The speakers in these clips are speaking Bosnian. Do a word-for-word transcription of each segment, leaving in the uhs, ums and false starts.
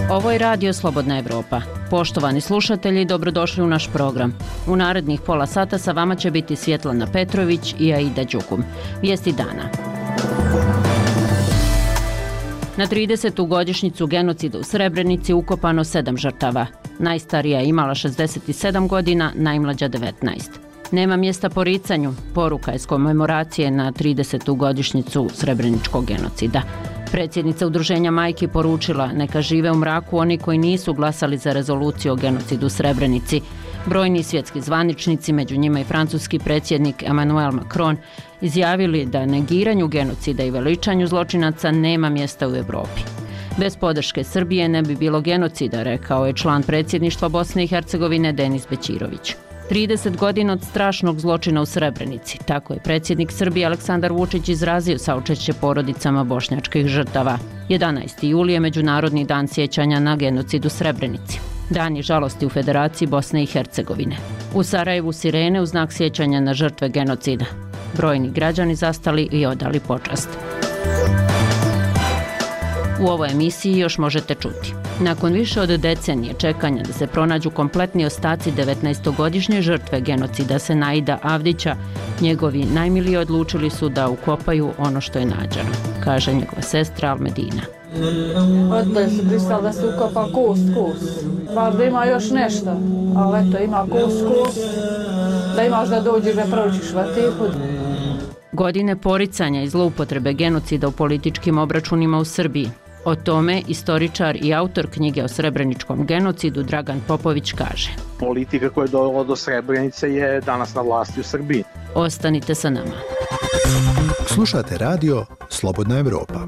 Ovo je Radio Slobodna Evropa. Poštovani slušatelji, dobrodošli u naš program. U narednih pola sata sa vama će biti Svjetlana Petrović i Aida Đukum. Vijesti dana. Na tridesetu godišnjicu genocida u Srebrenici ukopano sedam žrtava. Najstarija je imala šezdeset sedam godina, najmlađa devetnaest. Nema mjesta poricanju, poruka je s komemoracije na tridesetu godišnjicu Srebreničkog genocida. Predsjednica Udruženja majki poručila neka žive u mraku oni koji nisu glasali za rezoluciju o genocidu u Srebrenici. Brojni svjetski zvaničnici, među njima i francuski predsjednik Emmanuel Macron, izjavili da negiranju genocida i veličanju zločinaca nema mjesta u Europi. Bez podrške Srbije ne bi bilo genocida, rekao je član predsjedništva Bosne i Hercegovine Denis Bećirović. trideset godina od strašnog zločina u Srebrenici. Tako je predsjednik Srbije Aleksandar Vučić izrazio saučešće porodicama bošnjačkih žrtava. jedanaesti juli je Međunarodni dan sjećanja na genocid u Srebrenici. Dan je žalosti u Federaciji Bosne i Hercegovine. U Sarajevu sirene u znak sjećanja na žrtve genocida. Brojni građani zastali i odali počast. U ovoj emisiji još možete čuti. Nakon više od decenije čekanja da se pronađu kompletni ostaci devetnaestogodišnje žrtve genocida Senaida Avdića, njegovi najmiliji odlučili su da ukopaju ono što je nađeno, kaže njegova sestra Almedina. Roditelji su pristali da se ukopa kust, kust. Pa da ima još nešto, ali eto ima kust, kust. Da imaš da dođeš da proučiš vatihu. Godine poricanja i zloupotrebe genocida u političkim obračunima u Srbiji. O tome istoričar i autor knjige o srebreničkom genocidu Dragan Popović kaže. Politika koja je dovela do Srebrenice je danas na vlasti u Srbiji. Ostanite sa nama. Slušate radio Slobodna Evropa.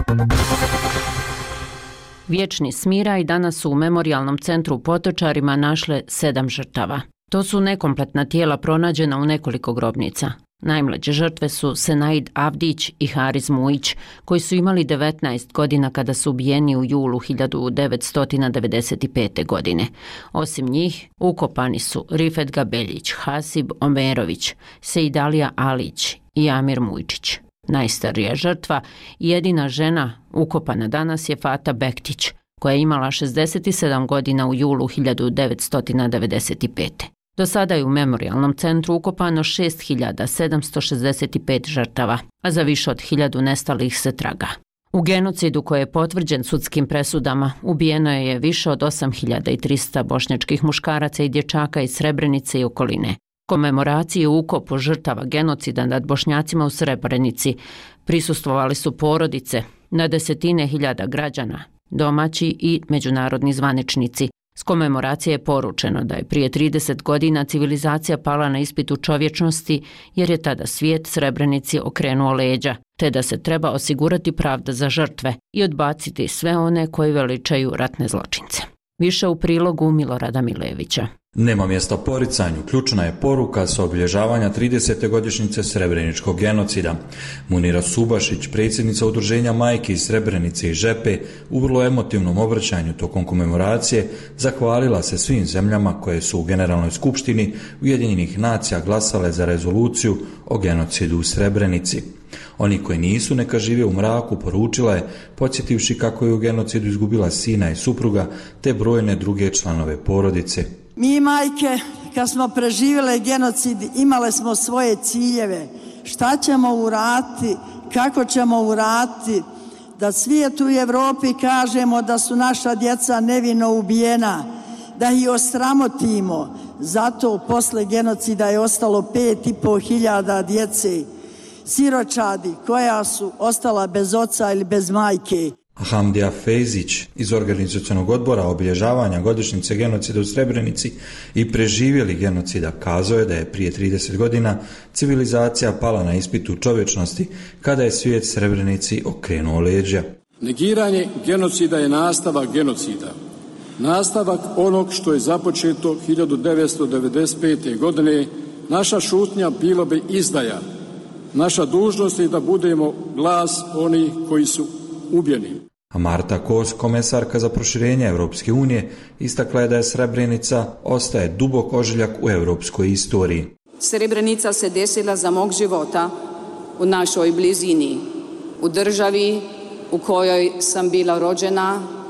Vječni smiraj danas su u memorijalnom centru u Potočarima našle sedam žrtava. To su nekompletna tijela pronađena u nekoliko grobnica. Najmlađe žrtve su Senaid Avdić i Hariz Mujić, koji su imali devetnaest godina kada su ubijeni u julu hiljadu devetsto devedeset pete. godine. Osim njih, ukopani su Rifet Gabeljić, Hasib Omerović, Seidalija Alić i Amir Mujčić. Najstarija žrtva i jedina žena ukopana danas je Fata Bektić, koja je imala šezdeset sedam godina u julu hiljadu devetsto devedeset pete. Do sada je u memorijalnom centru ukopano šest hiljada sedamsto šezdeset pet žrtava, a za više od hiljadu nestalih se traga. U genocidu koji je potvrđen sudskim presudama ubijeno je više od osam hiljada trista bošnjačkih muškaraca i dječaka iz Srebrenice i okoline. Komemoraciji u ukopu žrtava genocida nad Bošnjacima u Srebrenici prisustvovali su porodice, na desetine hiljada građana, domaći i međunarodni zvaničnici. S komemoracije je poručeno da je prije trideset godina civilizacija pala na ispitu čovječnosti jer je tada svijet Srebrenici okrenuo leđa, te da se treba osigurati pravda za žrtve i odbaciti sve one koji veličaju ratne zločince. Više u prilogu Milorada Milevića. Nema mjesta poricanju, ključna je poruka sa obilježavanja tridesete godišnjice Srebreničkog genocida. Munira Subašić, predsjednica Udruženja majki iz Srebrenice i Žepe, u vrlo emotivnom obraćanju tokom komemoracije zahvalila se svim zemljama koje su u Generalnoj skupštini Ujedinjenih nacija glasale za rezoluciju o genocidu u Srebrenici. Oni koji nisu neka žive u mraku, poručila je, podsjetivši kako je u genocidu izgubila sina i supruga te brojne druge članove porodice. Mi majke, kad smo preživjele genocid, imale smo svoje ciljeve. Šta ćemo uraditi, kako ćemo uraditi, da svijetu i Evropi kažemo da su naša djeca nevino ubijena, da ih osramotimo. Zato posle genocida je ostalo pet i po hiljada djece, siročadi koja su ostala bez oca ili bez majke. Hamdija Fejzić iz organizacionog odbora obilježavanja godišnjice genocida u Srebrenici i preživjeli genocida kazao je da je prije trideset godina civilizacija pala na ispitu čovječnosti kada je svijet Srebrenici okrenuo leđa. Negiranje genocida je nastavak genocida. Nastavak onog što je započeto hiljadu devetsto devedeset pete. godine. Naša šutnja bilo bi izdaja. Naša dužnost je da budemo glas onih koji su ubijeni. A Marta Kos, komesarka za proširenje Europske unije, istakla je da je Srebrenica ostaje dubok ožiljak u europskoj istoriji. Srebrenica se desila za mog života u našoj blizini, u državi u kojoj sam bila rođena,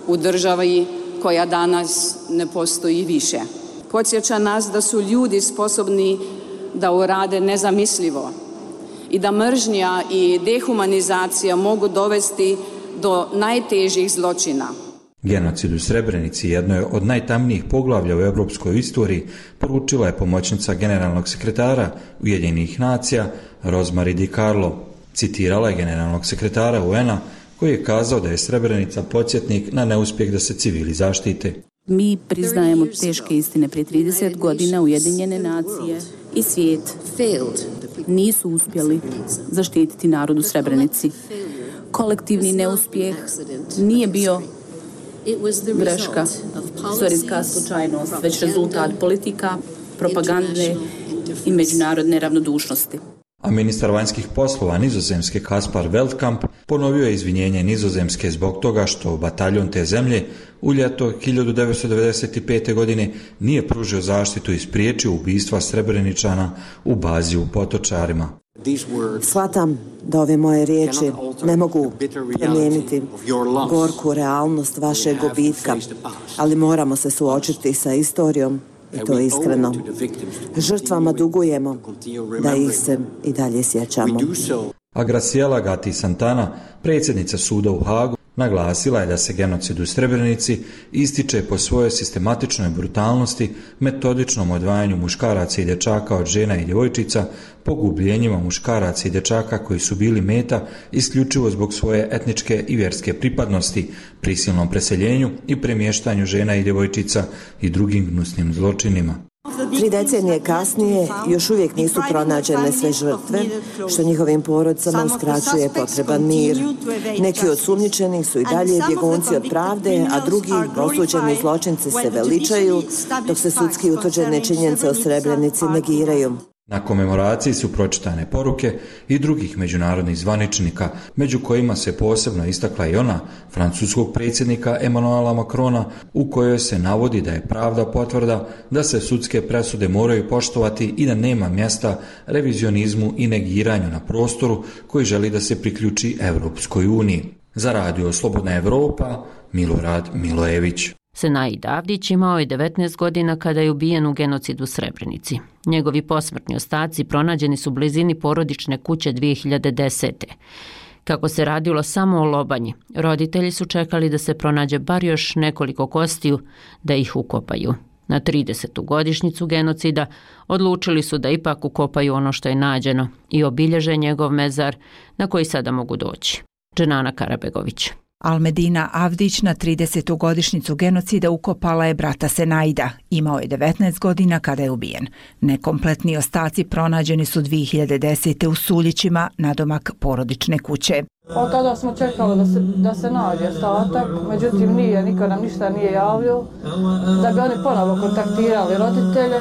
u državi koja danas ne postoji više. Podsjeća nas da su ljudi sposobni da urade nezamislivo i da mržnja i dehumanizacija mogu dovesti do najtežih zločina. Genocid u Srebrenici jedno je od najtamnijih poglavlja u europskoj istoriji, poručila je pomoćnica generalnog sekretara Ujedinjenih nacija Rosemary DiCarlo. Citirala je generalnog sekretara U N-a koji je kazao da je Srebrenica podsjetnik na neuspjeh da se civili zaštite. Mi priznajemo teške istine. Prije trideset godina Ujedinjene nacije i svijet nisu uspjeli zaštititi narod u Srebrenici. Kolektivni neuspjeh nije bio greška, istorijska slučajnost, već rezultat politika, propagande i međunarodne ravnodušnosti. A ministar vanjskih poslova Nizozemske Kaspar Veldkamp ponovio je izvinjenje Nizozemske zbog toga što bataljon te zemlje u ljeto hiljadu devetsto devedeset pete. godine nije pružio zaštitu i spriječio ubistva Srebreničana u bazi u Potočarima. Shvatam da ove moje riječi ne mogu promijeniti gorku realnost vašeg gubitka, ali moramo se suočiti sa istorijom i to iskreno. Žrtvama dugujemo da ih se i dalje sjećamo. A Graciela Gatti Santana, predsjednica suda u Hagu, naglasila je da se genocid u Srebrenici ističe po svojoj sistematičnoj brutalnosti, metodičnom odvajanju muškaraca i dječaka od žena i djevojčica, pogubljenjima muškaraca i dječaka koji su bili meta isključivo zbog svoje etničke i vjerske pripadnosti, prisilnom preseljenju i premještanju žena i djevojčica i drugim gnusnim zločinima. Tri decenije kasnije još uvijek nisu pronađene sve žrtve, što njihovim porodicama uskraćuje potreban mir. Neki od sumnjičenih su i dalje bjegunci od pravde, a drugi osuđeni zločinci se veličaju, dok se sudski utvrđene činjenice o Srebrenici negiraju. Na komemoraciji su pročitane poruke i drugih međunarodnih zvaničnika, među kojima se posebno istakla i ona francuskog predsjednika Emmanuela Macrona, u kojoj se navodi da je pravda potvrda da se sudske presude moraju poštovati i da nema mjesta revizionizmu i negiranju na prostoru koji želi da se priključi Europskoj uniji. Za radio Slobodna Evropa, Milorad Milojević. Senaid Avdić imao je devetnaest godina kada je ubijen u genocidu u Srebrenici. Njegovi posmrtni ostaci pronađeni su u blizini porodične kuće dvije hiljade desete. Kako se radilo samo o lobanji, roditelji su čekali da se pronađe bar još nekoliko kostiju da ih ukopaju. Na tridesetu godišnjicu genocida odlučili su da ipak ukopaju ono što je nađeno i obilježe njegov mezar na koji sada mogu doći. Dženana Karabegović. Almedina Avdić na tridesetu godišnjicu genocida ukopala je brata Senaida. Imao je devetnaest godina kada je ubijen. Nekompletni ostaci pronađeni su dvije hiljade desete. u Suljićima, nadomak porodične kuće. Od tada smo čekali da se, da se nađe ostatak, međutim nije, niko nam ništa nije javio, da bi oni ponovo kontaktirali roditelje.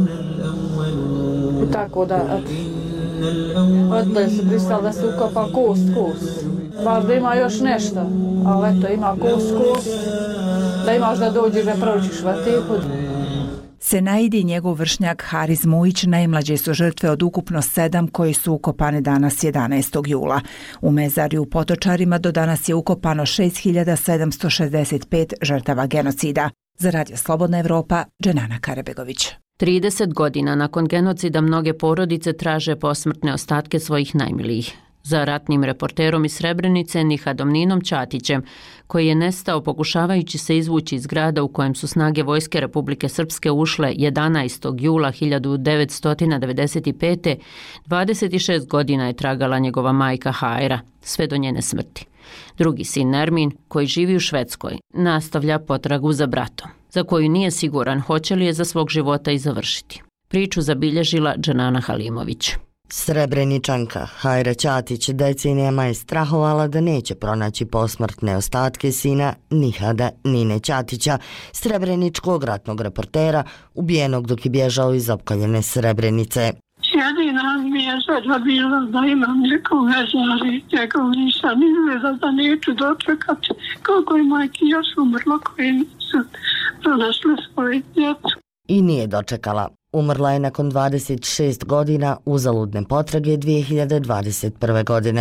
I tako da, roditelji su pristali da se ukopa kust, kust. Bar da ima još nešto, ali eto ima kust, kust, da imaš da dođeš da proučiš vatihu. Senaid i njegov vršnjak Haris Mujić najmlađe su žrtve od ukupno sedam koji su ukopane danas jedanaestog jula. U mezarju u Potočarima do danas je ukopano šest hiljada sedamsto šezdeset pet žrtava genocida. Za radio Slobodna Evropa, Dženana Karabegović. trideset godina nakon genocida mnoge porodice traže posmrtne ostatke svojih najmilijih. Za ratnim reporterom iz Srebrenice Nihadom Ninom Ćatićem, koji je nestao pokušavajući se izvući iz grada u kojem su snage vojske Republike Srpske ušle jedanaestog jula hiljadu devetsto devedeset pete. dvadeset šest godina je tragala njegova majka Hajra, sve do njene smrti. Drugi sin Nermin, koji živi u Švedskoj, nastavlja potragu za bratom, za koju nije siguran hoće li je za svog života i završiti. Priču zabilježila Dženana Halimović. Srebreničanka Hajra Ćatić decenijama je strahovala da neće pronaći posmrtne ostatke sina Nihada Nine Ćatića, srebreničkog ratnog reportera, ubijenog dok je bježao iz opkoljene Srebrenice. Jedina mi je želja bila da imam nekog mezara i njegov nisam izgleda da neću dočekati koliko je majki još umrlo koji nisu pronašli svoje djecu. I nije dočekala. Umrla je nakon dvadeset šest godina uzaludne potrage dvije hiljade dvadeset prve. godine.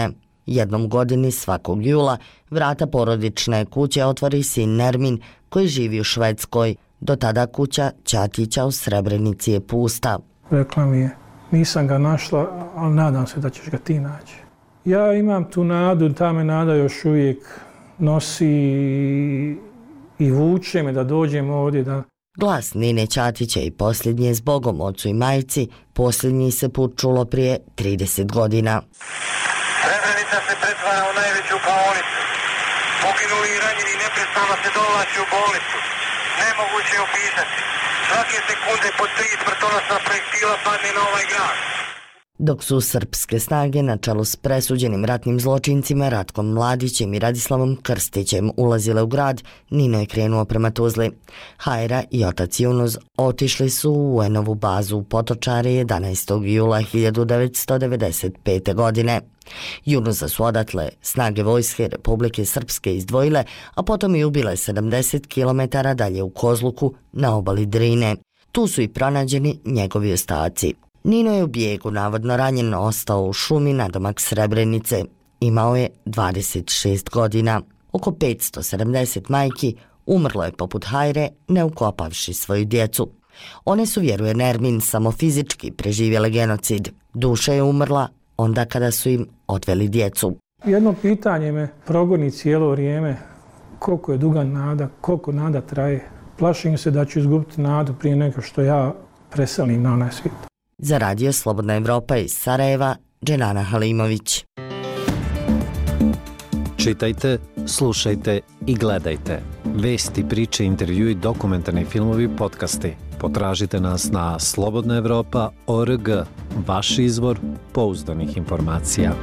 Jednom godini svakog jula vrata porodične kuće otvori sin Nermin koji živi u Švedskoj. Do tada kuća Ćatića u Srebrenici je pusta. Rekla mi je, nisam ga našla, ali nadam se da ćeš ga ti naći. Ja imam tu nadu, ta me nada još uvijek nosi i vuče me da dođem ovdje. Da... Glas Nine Ćatića i posljednji je zbogom ocu i majci, posljednji se put čulo prije trideset godina. Srebrenica se pretvara u najveću klaonicu. Poginuli i ranjeni neprestano se dovlači u bolnicu. Nemoguće je opisati. Svake sekunde po tri smrtonosna projektila padne na ovaj grad. Dok su srpske snage na čelu s presuđenim ratnim zločincima Ratkom Mladićem i Radislavom Krstićem ulazile u grad, Nino je krenuo prema Tuzli. Hajra i otac Junuz otišli su u U N-ovu bazu u Potočare jedanaestog jula hiljadu devetsto devedeset pete. godine. Junuza su odatle snage vojske Republike Srpske izdvojile, a potom i ubile sedamdeset kilometara dalje u Kozluku na obali Drine. Tu su i pronađeni njegovi ostaci. Nino je u bijegu navodno ranjen ostao u šumi nadomak Srebrenice. Imao je dvadeset šest godina. Oko petsto sedamdeset majki umrlo je poput Hajre ne ukopavši svoju djecu. One su, vjeruje Nermin, samo fizički preživjele genocid. Duša je umrla onda kada su im odveli djecu. Jedno pitanje me progoni cijelo vrijeme. Koliko je duga nada, koliko nada traje. Plašim se da ću izgubiti nadu prije nego što ja preselim na onaj svijet. Za radio Slobodna Evropa iz Sarajeva, Dženana Halimović. Čitajte, slušajte i gledajte. Vesti, priče, intervjui, dokumentarni filmovi, podcasti. Potražite nas na slobodna evropa tačka org, vaš izvor pouzdanih informacija.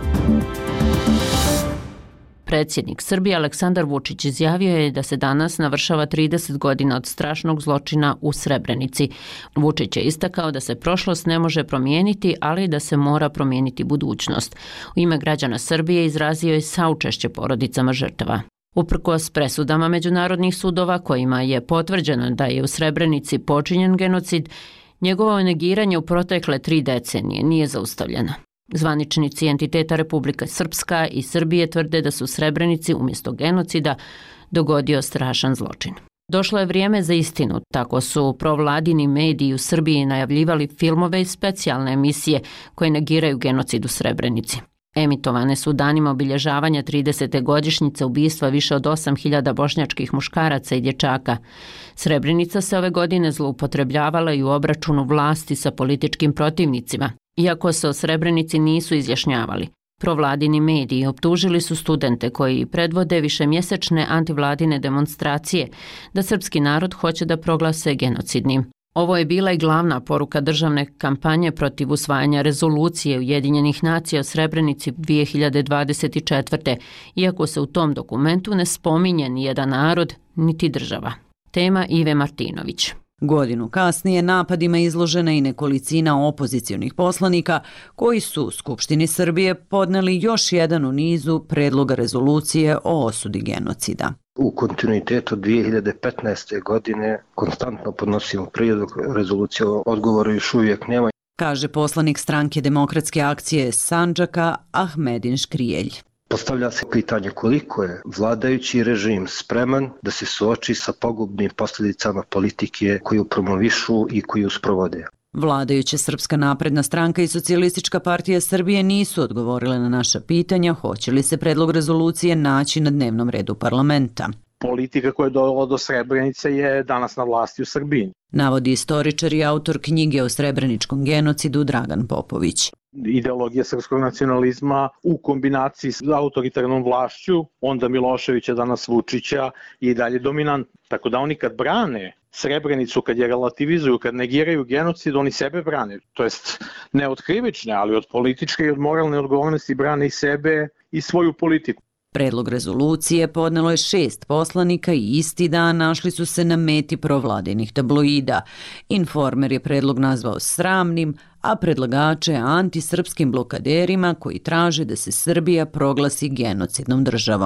Predsjednik Srbije Aleksandar Vučić izjavio je da se danas navršava trideset godina od strašnog zločina u Srebrenici. Vučić je istakao da se prošlost ne može promijeniti, ali da se mora promijeniti budućnost. U ime građana Srbije izrazio je saučešće porodicama žrtava. Uprkos presudama međunarodnih sudova kojima je potvrđeno da je u Srebrenici počinjen genocid, njegovo negiranje u protekle tri decenije nije zaustavljeno. Zvaničnici entiteta Republika Srpska i Srbije tvrde da su u Srebrenici umjesto genocida dogodio strašan zločin. Došlo je vrijeme za istinu, tako su provladini mediji u Srbiji najavljivali filmove i specijalne emisije koje negiraju genocid u Srebrenici. Emitovane su danima obilježavanja tridesete godišnjice ubistva više od osam hiljada bošnjačkih muškaraca i dječaka. Srebrenica se ove godine zloupotrebljavala i u obračunu vlasti sa političkim protivnicima, iako se o Srebrenici nisu izjašnjavali. Provladini mediji optužili su studente koji predvode višemjesečne antivladine demonstracije da srpski narod hoće da proglase genocidnim. Ovo je bila i glavna poruka državne kampanje protiv usvajanja rezolucije Ujedinjenih nacija o Srebrenici dvije hiljade dvadeset četvrte. iako se u tom dokumentu ne spominje ni jedan narod, niti država. Tema Ive Martinović. Godinu kasnije napadima izložena i nekolicina opozicionih poslanika koji su Skupštini Srbije podneli još jedan u nizu predloga rezolucije o osudi genocida. U kontinuitetu dvije hiljade petnaeste. godine konstantno podnosimo prijedlog rezolucije, odgovora još uvijek nema. Kaže poslanik stranke Demokratske akcije Sandžaka Ahmedin Škrijelj. Postavlja se pitanje koliko je vladajući režim spreman da se suoči sa pogubnim posljedicama politike koju promovišu i koju sprovode. Vladajuća Srpska napredna stranka i Socijalistička partija Srbije nisu odgovorile na naša pitanja hoće li se predlog rezolucije naći na dnevnom redu parlamenta. Politika koja je dovela do Srebrenice je danas na vlasti u Srbiji. Navodi istoričar i autor knjige o srebreničkom genocidu Dragan Popović. Ideologija srpskog nacionalizma u kombinaciji s autoritarnom vlašću, onda Miloševića, danas Vučića, je i dalje dominant. Tako da oni kad brane Srebrenicu, kad je relativizuju, kad negiraju genocid, oni sebe brane. To jest ne od krivične, ali od političke i od moralne odgovornosti brane i sebe i svoju politiku. Predlog rezolucije podnelo je šest poslanika i isti dan našli su se na meti provladinih tabloida. Informer je predlog nazvao sramnim, a predlagače antisrpskim blokaderima koji traže da se Srbija proglasi genocidnom državom.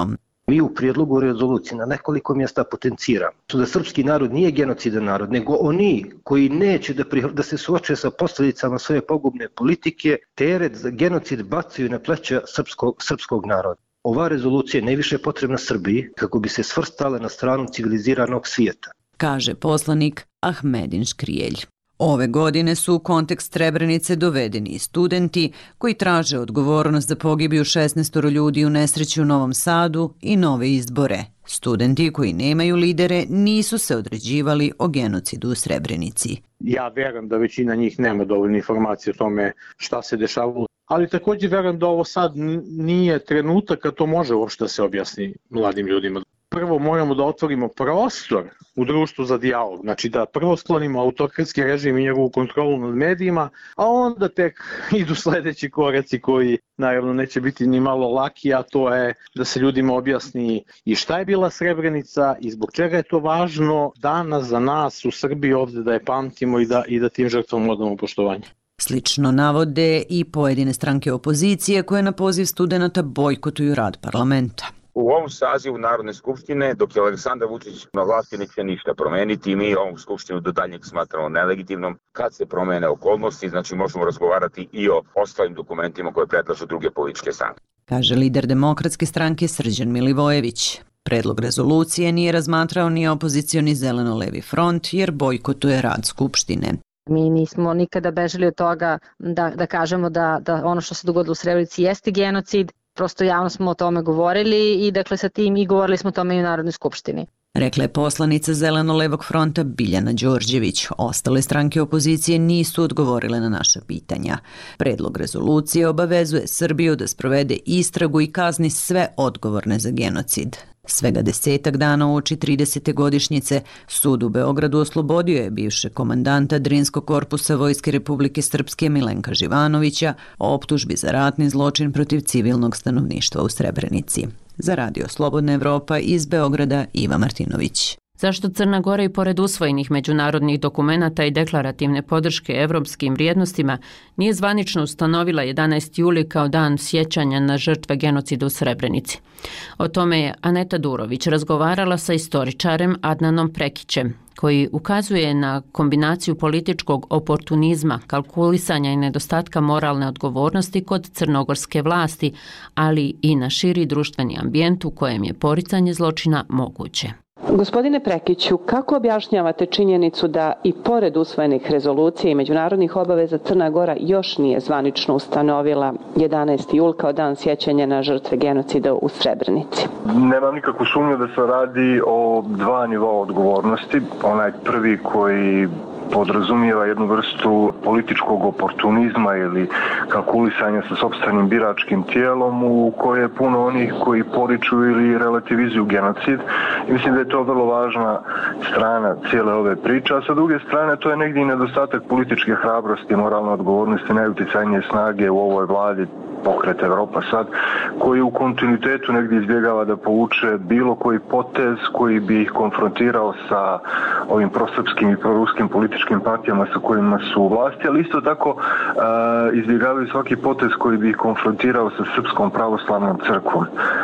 Mi u prijedlogu rezolucije na nekoliko mjesta potenciramo da srpski narod nije genocidan narod, nego oni koji neće da, prih... da se suoče sa posljedicama svoje pogubne politike, teret za genocid bacaju na pleća srpskog, srpskog naroda. Ova rezolucija je najviše potrebna Srbiji kako bi se svrstala na stranu civiliziranog svijeta, kaže poslanik Ahmedin Škrijelj. Ove godine su u kontekst Srebrenice dovedeni i studenti koji traže odgovornost za pogibiju šesnaestoro ljudi u nesreći u Novom Sadu i nove izbore. Studenti koji nemaju lidere nisu se određivali o genocidu u Srebrenici. Ja verujem da većina njih nema dovoljne informacije o tome šta se dešavalo, ali također verujem da ovo sad nije trenutak kad to može uopšte da se objasni mladim ljudima. Prvo moramo da otvorimo prostor u društvu za dijalog, znači da prvo sklonimo autokratski režim i njegovu kontrolu nad medijima, a onda tek idu sledeći koraci koji naravno neće biti ni malo laki, a to je da se ljudima objasni i šta je bila Srebrenica i zbog čega je to važno danas za nas u Srbiji ovde da je pamtimo i da, i da tim žrtvama odamo poštovanje. Slično navode i pojedine stranke opozicije koje na poziv studenata bojkotuju rad parlamenta. U ovom sazivu Narodne skupštine, dok je Aleksandar Vučić na vlasti, neće ništa promeniti i mi ovu skupštinu do daljnjeg smatramo nelegitimnom. Kad se promene okolnosti, znači možemo razgovarati i o ostalim dokumentima koje predlažu druge političke stranke. Kaže lider Demokratske stranke Srđan Milivojević. Predlog rezolucije nije razmatrao ni opozicioni Zeleno-levi front jer bojkotuje rad skupštine. Mi nismo nikada bežali od toga da, da kažemo da, da ono što se dogodilo u Srebrenici jeste genocid. Prosto javno smo o tome govorili i dakle sa tim i govorili smo o tome i u Narodnoj skupštini. Rekla je poslanica Zeleno-levog fronta Biljana Đorđević. Ostale stranke opozicije nisu odgovorile na naša pitanja. Predlog rezolucije obavezuje Srbiju da sprovede istragu i kazni sve odgovorne za genocid. Svega desetak dana uoči tridesete godišnjice sud u Beogradu oslobodio je bivšeg komandanta Drinskog korpusa Vojske Republike Srpske Milenka Živanovića o optužbi za ratni zločin protiv civilnog stanovništva u Srebrenici. Za Radio Slobodna Evropa iz Beograda Iva Martinović. Zašto Crna Gora i pored usvojenih međunarodnih dokumenata i deklarativne podrške evropskim vrijednostima nije zvanično ustanovila jedanaesti juli kao dan sjećanja na žrtve genocida u Srebrenici? O tome je Aneta Durović razgovarala sa istoričarem Adnanom Prekićem, koji ukazuje na kombinaciju političkog oportunizma, kalkulisanja i nedostatka moralne odgovornosti kod crnogorske vlasti, ali i na širi društveni ambijent u kojem je poricanje zločina moguće. Gospodine Prekiću, kako objašnjavate činjenicu da i pored usvojenih rezolucija i međunarodnih obaveza Crna Gora još nije zvanično ustanovila jedanaesti jul kao dan sjećanja na žrtve genocida u Srebrenici? Nemam nikakvu sumnju da se radi o dva nivoa odgovornosti. Onaj prvi koji podrazumijeva jednu vrstu političkog oportunizma ili kalkulisanja sa sopstvenim biračkim tijelom u koje je puno onih koji poriču ili relativizuju genocid. I mislim da je to vrlo važna strana cijele ove priče, a sa druge strane to je negdje i nedostatak političke hrabrosti, moralne odgovornosti, najuticajnije snage u ovoj vladi Pokret Evropa sad, koji u kontinuitetu negdje izbjegava da povuče bilo koji potez koji bi ih konfrontirao sa ovim prosrpskim i proruskim političkim partijama sa kojima su u vlasti, ali isto tako uh, izbjegavaju svaki potez koji bi ih konfrontirao sa Srpskom pravoslavnom crkvom.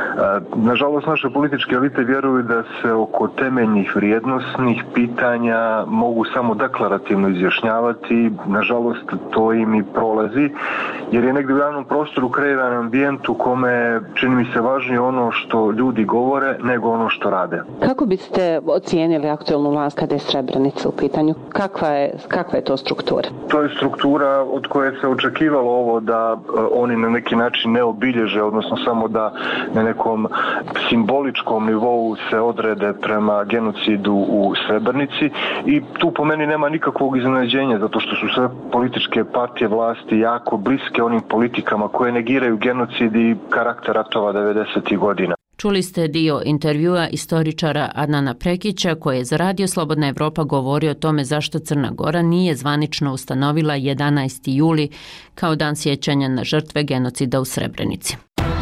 Uh, nažalost, naše političke elite vjeruju da se oko temeljnih vrijednosnih pitanja mogu samo deklarativno izjašnjavati. Nažalost, to im i prolazi, jer je negdje u javnom prostoru kreiran ambijent u kome čini mi se važnije ono što ljudi govore nego ono što rade. Kako biste ocijenili aktualnu vlast kada je Srebrenica u pitanju? Kakva je, kakva je to struktura? To je struktura od koje se očekivalo ovo da oni na neki način ne obilježe, odnosno samo da na nekom simboličkom nivou se odrede prema genocidu u Srebrenici i tu po meni nema nikakvog iznenađenja zato što su sve političke partije vlasti jako bliske onim politikama koje negiraju genocid i karakter ratova devedesetih godina. Čuli ste dio intervjua istoričara Adnana Prekića koji je za Radio Slobodna Evropa govorio o tome zašto Crna Gora nije zvanično ustanovila jedanaesti juli kao dan sjećanja na žrtve genocida u Srebrenici.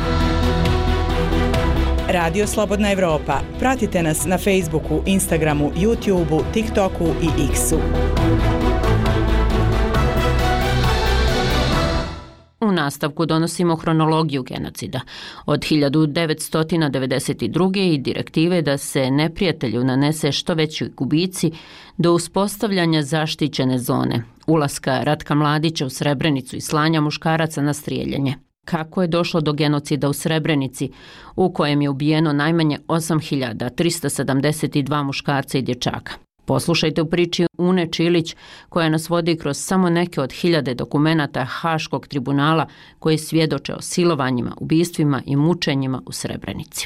Radio Slobodna Evropa. Pratite nas na Facebooku, Instagramu, YouTubeu, TikToku i X-u. U u nastavku donosimo hronologiju genocida od hiljadu devetsto devedeset druge. i direktive da se neprijatelju nanese što veći gubici do uspostavljanja zaštićene zone, ulaska Ratka Mladića u Srebrenicu i slanja muškaraca na strijeljanje. Kako je došlo do genocida u Srebrenici, u kojem je ubijeno najmanje osam hiljada trista sedamdeset dva muškarca i dječaka. Poslušajte u priči Une Čilić, koja nas vodi kroz samo neke od hiljade dokumenata Haškog tribunala koji svjedoče o silovanjima, ubistvima i mučenjima u Srebrenici.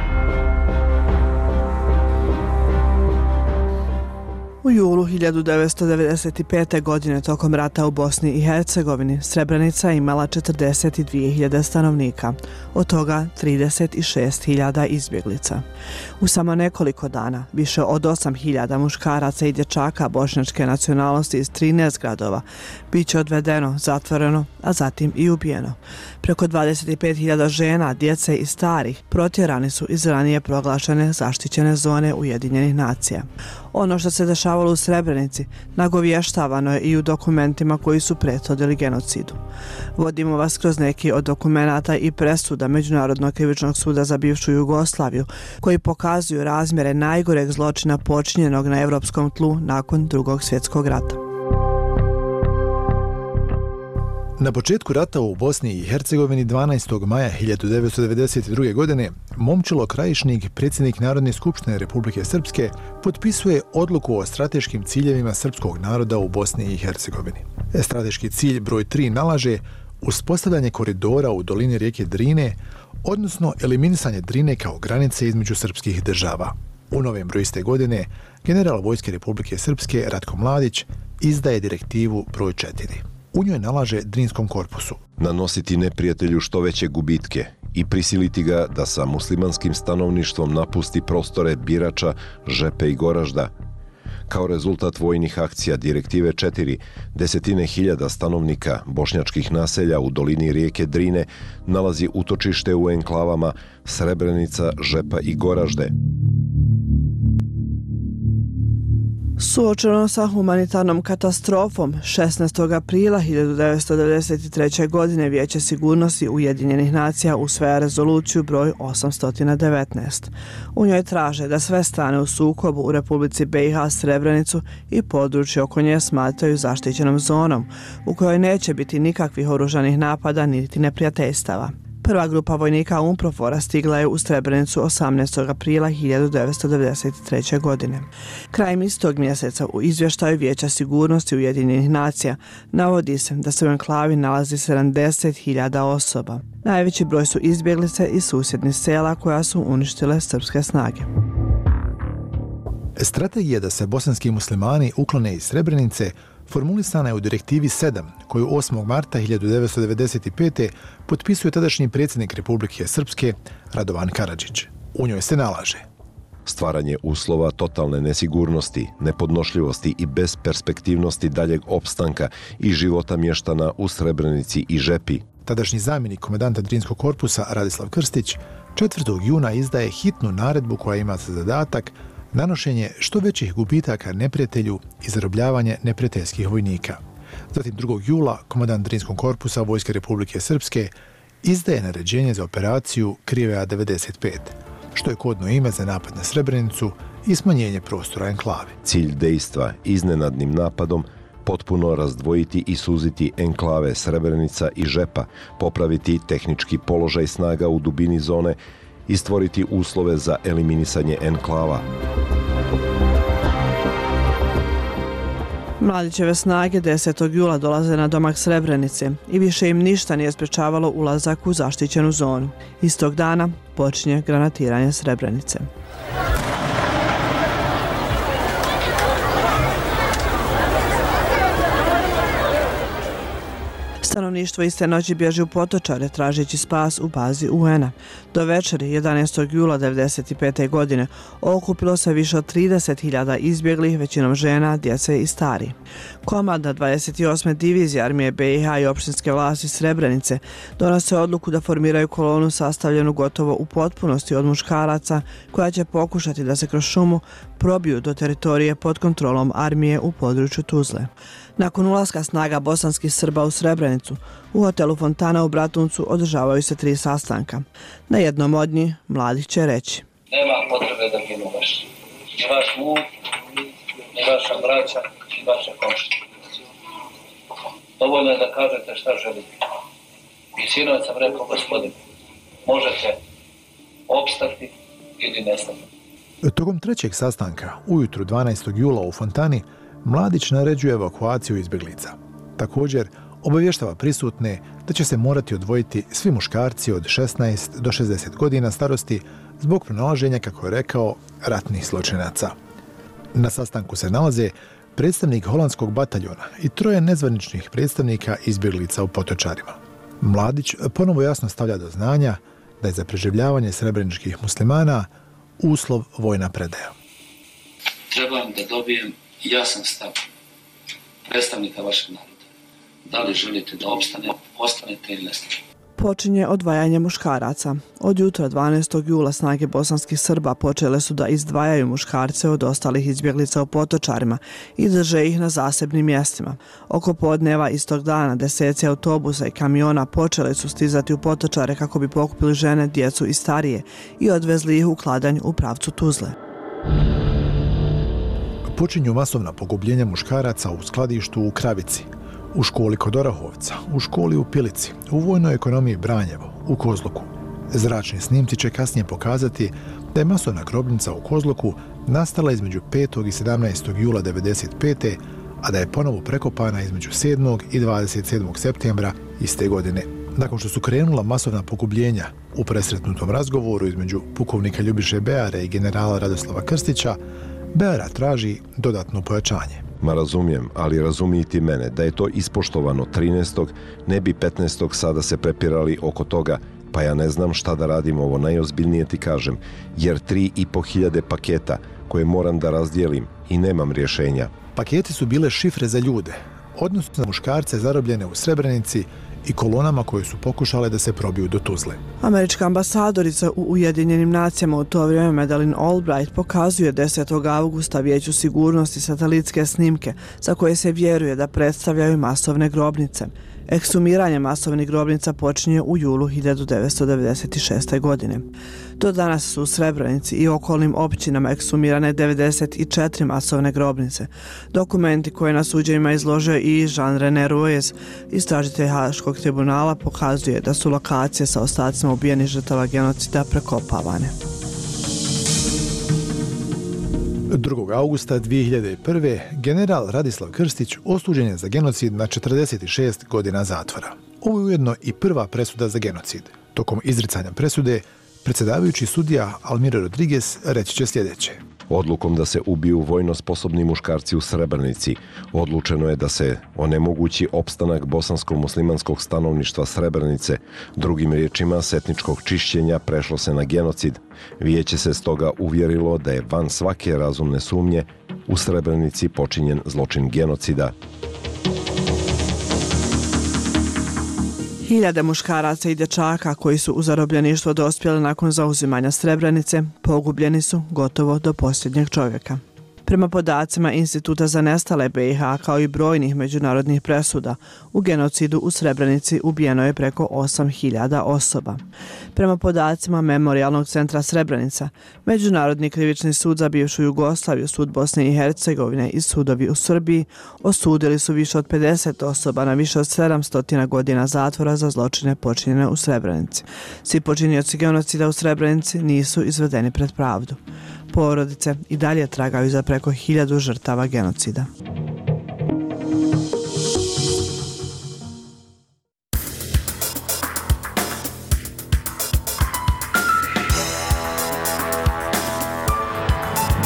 U julu hiljadu devetsto devedeset pete. godine tokom rata u Bosni i Hercegovini Srebrenica imala četrdeset dvije hiljade stanovnika, od toga trideset šest hiljada izbjeglica. U samo nekoliko dana više od osam hiljada muškaraca i dječaka bošnjačke nacionalnosti iz trinaest gradova bit će odvedeno, zatvoreno, a zatim i ubijeno. Preko dvadeset pet hiljada žena, djece i starih protjerani su iz ranije proglašene zaštićene zone Ujedinjenih nacija. Ono što se dešavalo u Srebrenici nagovještavano je i u dokumentima koji su prethodili genocidu. Vodimo vas kroz neki od dokumenata i presuda Međunarodnog krivičnog suda za bivšu Jugoslaviju, koji pokazuju razmjere najgoreg zločina počinjenog na europskom tlu nakon Drugog svjetskog rata. Na početku rata u Bosni i Hercegovini dvanaestog maja hiljadu devetsto devedeset druge. godine Momčilo Krajišnik, predsjednik Narodne skupštine Republike Srpske, potpisuje odluku o strateškim ciljevima srpskog naroda u Bosni i Hercegovini. Strateški cilj broj tri nalaže uspostavljanje koridora u dolini rijeke Drine, odnosno eliminisanje Drine kao granice između srpskih država. U novembru iste godine general Vojske Republike Srpske Ratko Mladić izdaje direktivu broj četiri. U njoj nalaže Drinskom korpusu nanositi neprijatelju što veće gubitke i prisiliti ga da sa muslimanskim stanovništvom napusti prostore Birača, Žepe i Goražda. Kao rezultat vojnih akcija Direktive četiri, desetine hiljada stanovnika bošnjačkih naselja u dolini rijeke Drine nalazi utočište u enklavama Srebrenica, Žepa i Goražde. Suočeno sa humanitarnom katastrofom, šesnaestog aprila hiljadu devetsto devedeset treće. godine Vijeće sigurnosti Ujedinjenih nacija usvaja rezoluciju broj osamsto devetnaest. U njoj traže da sve strane u sukobu u Republici B i H Srebrenicu i područje oko nje smatraju zaštićenom zonom, u kojoj neće biti nikakvih oružanih napada niti neprijateljstava. Prva grupa vojnika UNPROFOR-a stigla je u Srebrenicu osamnaestog aprila hiljadu devetsto devedeset treće. godine. Krajem istog mjeseca u izvještaju Vijeća sigurnosti Ujedinjenih nacija navodi se da se u enklavi nalazi sedamdeset hiljada osoba. Najveći broj su izbjeglice iz susjednih sela koja su uništile srpske snage. Strategija da se bosanski muslimani uklone iz Srebrenice formulisana je u Direktivi sedam, koju osmog marta hiljadu devetsto devedeset pete. potpisuje tadašnji predsjednik Republike Srpske Radovan Karadžić. U njoj se nalaže stvaranje uslova totalne nesigurnosti, nepodnošljivosti i besperspektivnosti daljeg opstanka i života mještana u Srebrenici i Žepi. Tadašnji zamjenik komandanta Drinskog korpusa Radislav Krstić četvrtog juna izdaje hitnu naredbu koja ima za zadatak nanošenje što većih gubitaka neprijatelju i zarobljavanje neprijateljskih vojnika. Zatim drugog jula komandant Drinskog korpusa Vojske Republike Srpske izdaje naređenje za operaciju Krivea devedeset pet, što je kodno ime za napad na Srebrenicu i smanjenje prostora enklave. Cilj dejstva iznenadnim napadom potpuno razdvojiti i suziti enklave Srebrenica i Žepa, popraviti tehnički položaj snaga u dubini zone i stvoriti uslove za eliminisanje enklava. Mladićeve snage desetog jula dolaze na domak Srebrenice i više im ništa nije sprečavalo ulazak u zaštićenu zonu. Istog dana počinje granatiranje Srebrenice. Stanovništvo iste noći bježi u Potočare tražeći spas u bazi U N-a. Do večeri jedanaestog jula devedeset pete. godine okupilo se više od trideset hiljada izbjeglih, većinom žena, djece i stari. Komanda dvadeset osme divizije armije be i ha i opštinske vlasti Srebrenice donose odluku da formiraju kolonu sastavljenu gotovo u potpunosti od muškaraca koja će pokušati da se kroz šumu probiju do teritorije pod kontrolom armije u području Tuzle. Nakon ulaska snaga bosanskih Srba u Srebrenicu, u hotelu Fontana u Bratuncu održavaju se tri sastanka. Na jednom od njih Mladić će reći: Nema potrebe da ginu vaš. Ni vaš muk, ni vaša braća, ni vaše komšije. Dovoljno je da kažete šta želite. I sinoć sam rekao, gospodin, možete opstati ili nestati. Tokom trećeg sastanka, ujutru dvanaestog jula u Fontani, Mladić naređuje evakuaciju izbjeglica. Također, obavještava prisutne da će se morati odvojiti svi muškarci od šesnaest do šezdeset godina starosti zbog pronalaženja, kako je rekao, ratnih zločinaca. Na sastanku se nalaze predstavnik holandskog bataljona i troje nezvaničnih predstavnika izbjeglica u Potočarima. Mladić ponovo jasno stavlja do znanja da je za preživljavanje srebreničkih muslimana uslov vojna predaja. Trebam da dobijem jasan stav predstavnika vašeg naroda. Da li želite da opstane, ostanete ili nestanete? Počinje odvajanje muškaraca. Od jutra dvanaestog jula snage bosanskih Srba počele su da izdvajaju muškarce od ostalih izbjeglica u Potočarima i drže ih na zasebnim mjestima. Oko podneva istog dana deseci autobusa i kamiona počele su stizati u Potočare kako bi pokupili žene, djecu i starije i odvezli ih u Kladanj u pravcu Tuzle. Počinju masovna pogubljenja muškaraca u skladištu u Kravici, u školi kod Orahovca, u školi u Pilici, u vojnoj ekonomiji Branjevo, u Kozluku. Zračni snimci će kasnije pokazati da je masovna grobnica u Kozluku nastala između petog i sedamnaestog jula devedeset pete. a da je ponovo prekopana između sedmog i dvadeset sedmog septembra iste godine. Nakon što su krenula masovna pogubljenja u presretnutom razgovoru između pukovnika Ljubiše Beare i generala Radoslava Krstića, Beara traži dodatno pojačanje. Ma razumijem, ali razumijete mene da je to ispoštovano trinaestog ne bi petnaestog sada se prepirali oko toga, pa ja ne znam šta da radim, ovo najozbiljnije ti kažem, jer tri i po hiljade paketa koje moram da razdijelim i nemam rješenja. Paketi su bile šifre za ljude, odnosno za muškarce zarobljene u Srebrenici i kolonama koje su pokušale da se probiju do Tuzle. Američka ambasadorica u Ujedinjenim nacijama u to vrijeme Madeleine Albright pokazuje desetog avgusta Vijeću sigurnosti satelitske snimke za koje se vjeruje da predstavljaju masovne grobnice. Eksumiranje masovnih grobnica počinje u julu hiljadu devetsto devedeset šeste. godine. Do danas su u Srebrenici i okolnim općinama eksumirane devedeset četiri masovne grobnice. Dokumenti koje na suđenjima izložio i Jean-René Ruiz, istražitelj Haškog tribunala, pokazuje da su lokacije sa ostacima ubijenih žrtava genocida prekopavane. drugog avgusta dvije hiljade prve. general Radislav Krstić osuđen je za genocid na četrdeset šest godina zatvora. Ovo je ujedno i prva presuda za genocid. Tokom izricanja presude, predsjedavajući sudija Almiro Rodriguez reći će sljedeće. Odlukom da se ubiju vojno sposobni muškarci u Srebrenici, odlučeno je da se onemogući opstanak bosansko-muslimanskog stanovništva Srebrenice, drugim riječima s etničkog čišćenja prešlo se na genocid. Vijeće se stoga uvjerilo da je van svake razumne sumnje u Srebrenici počinjen zločin genocida. Hiljade muškaraca i dječaka koji su u zarobljeništvo dospjeli nakon zauzimanja Srebrenice pogubljeni su gotovo do posljednjeg čovjeka. Prema podacima Instituta za nestale be i ha kao i brojnih međunarodnih presuda, u genocidu u Srebrenici ubijeno je preko osam hiljada osoba. Prema podacima Memorijalnog centra Srebrenica, Međunarodni krivični sud za bivšu Jugoslaviju, sud Bosne i Hercegovine i sudovi u Srbiji osudili su više od pedeset osoba na više od sedamsto godina zatvora za zločine počinjene u Srebrenici. Svi počinioci genocida u Srebrenici nisu izvedeni pred pravdu. Porodice i dalje tragaju za preko hiljadu žrtava genocida.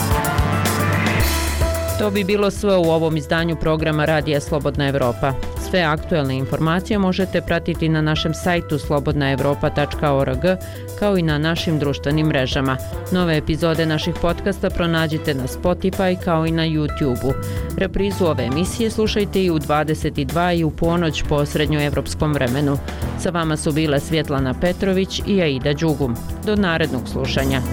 To bi bilo sve u ovom izdanju programa Radija Slobodna Evropa. Sve aktuelne informacije možete pratiti na našem sajtu slobodna evropa tačka org kao i na našim društvenim mrežama. Nove epizode naših podcasta pronađite na Spotify kao i na YouTube-u. Reprizu ove emisije slušajte i u dvadeset dva i u ponoć po srednjoevropskom vremenu. Sa vama su bile Svjetlana Petrović i Aida Đugum. Do narednog slušanja.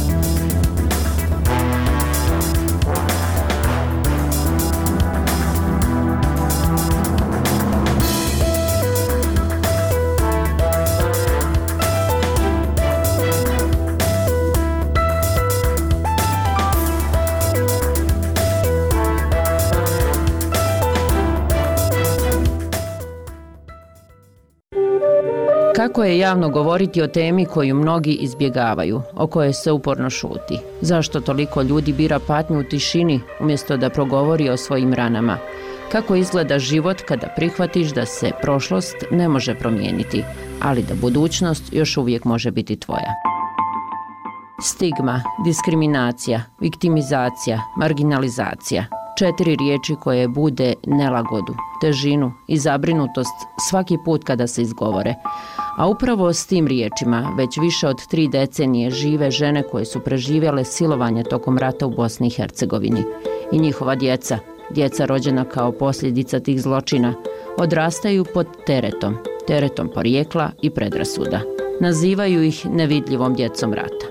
Kako je javno govoriti o temi koju mnogi izbjegavaju, o kojoj se uporno šuti? Zašto toliko ljudi bira patnju u tišini umjesto da progovori o svojim ranama? Kako izgleda život kada prihvatiš da se prošlost ne može promijeniti, ali da budućnost još uvijek može biti tvoja? Stigma, diskriminacija, viktimizacija, marginalizacija. Četiri riječi koje bude nelagodu, težinu i zabrinutost svaki put kada se izgovore. A upravo s tim riječima već više od tri decenije žive žene koje su preživjele silovanje tokom rata u Bosni i Hercegovini. I njihova djeca, djeca rođena kao posljedica tih zločina, odrastaju pod teretom, teretom porijekla i predrasuda. Nazivaju ih nevidljivom djecom rata.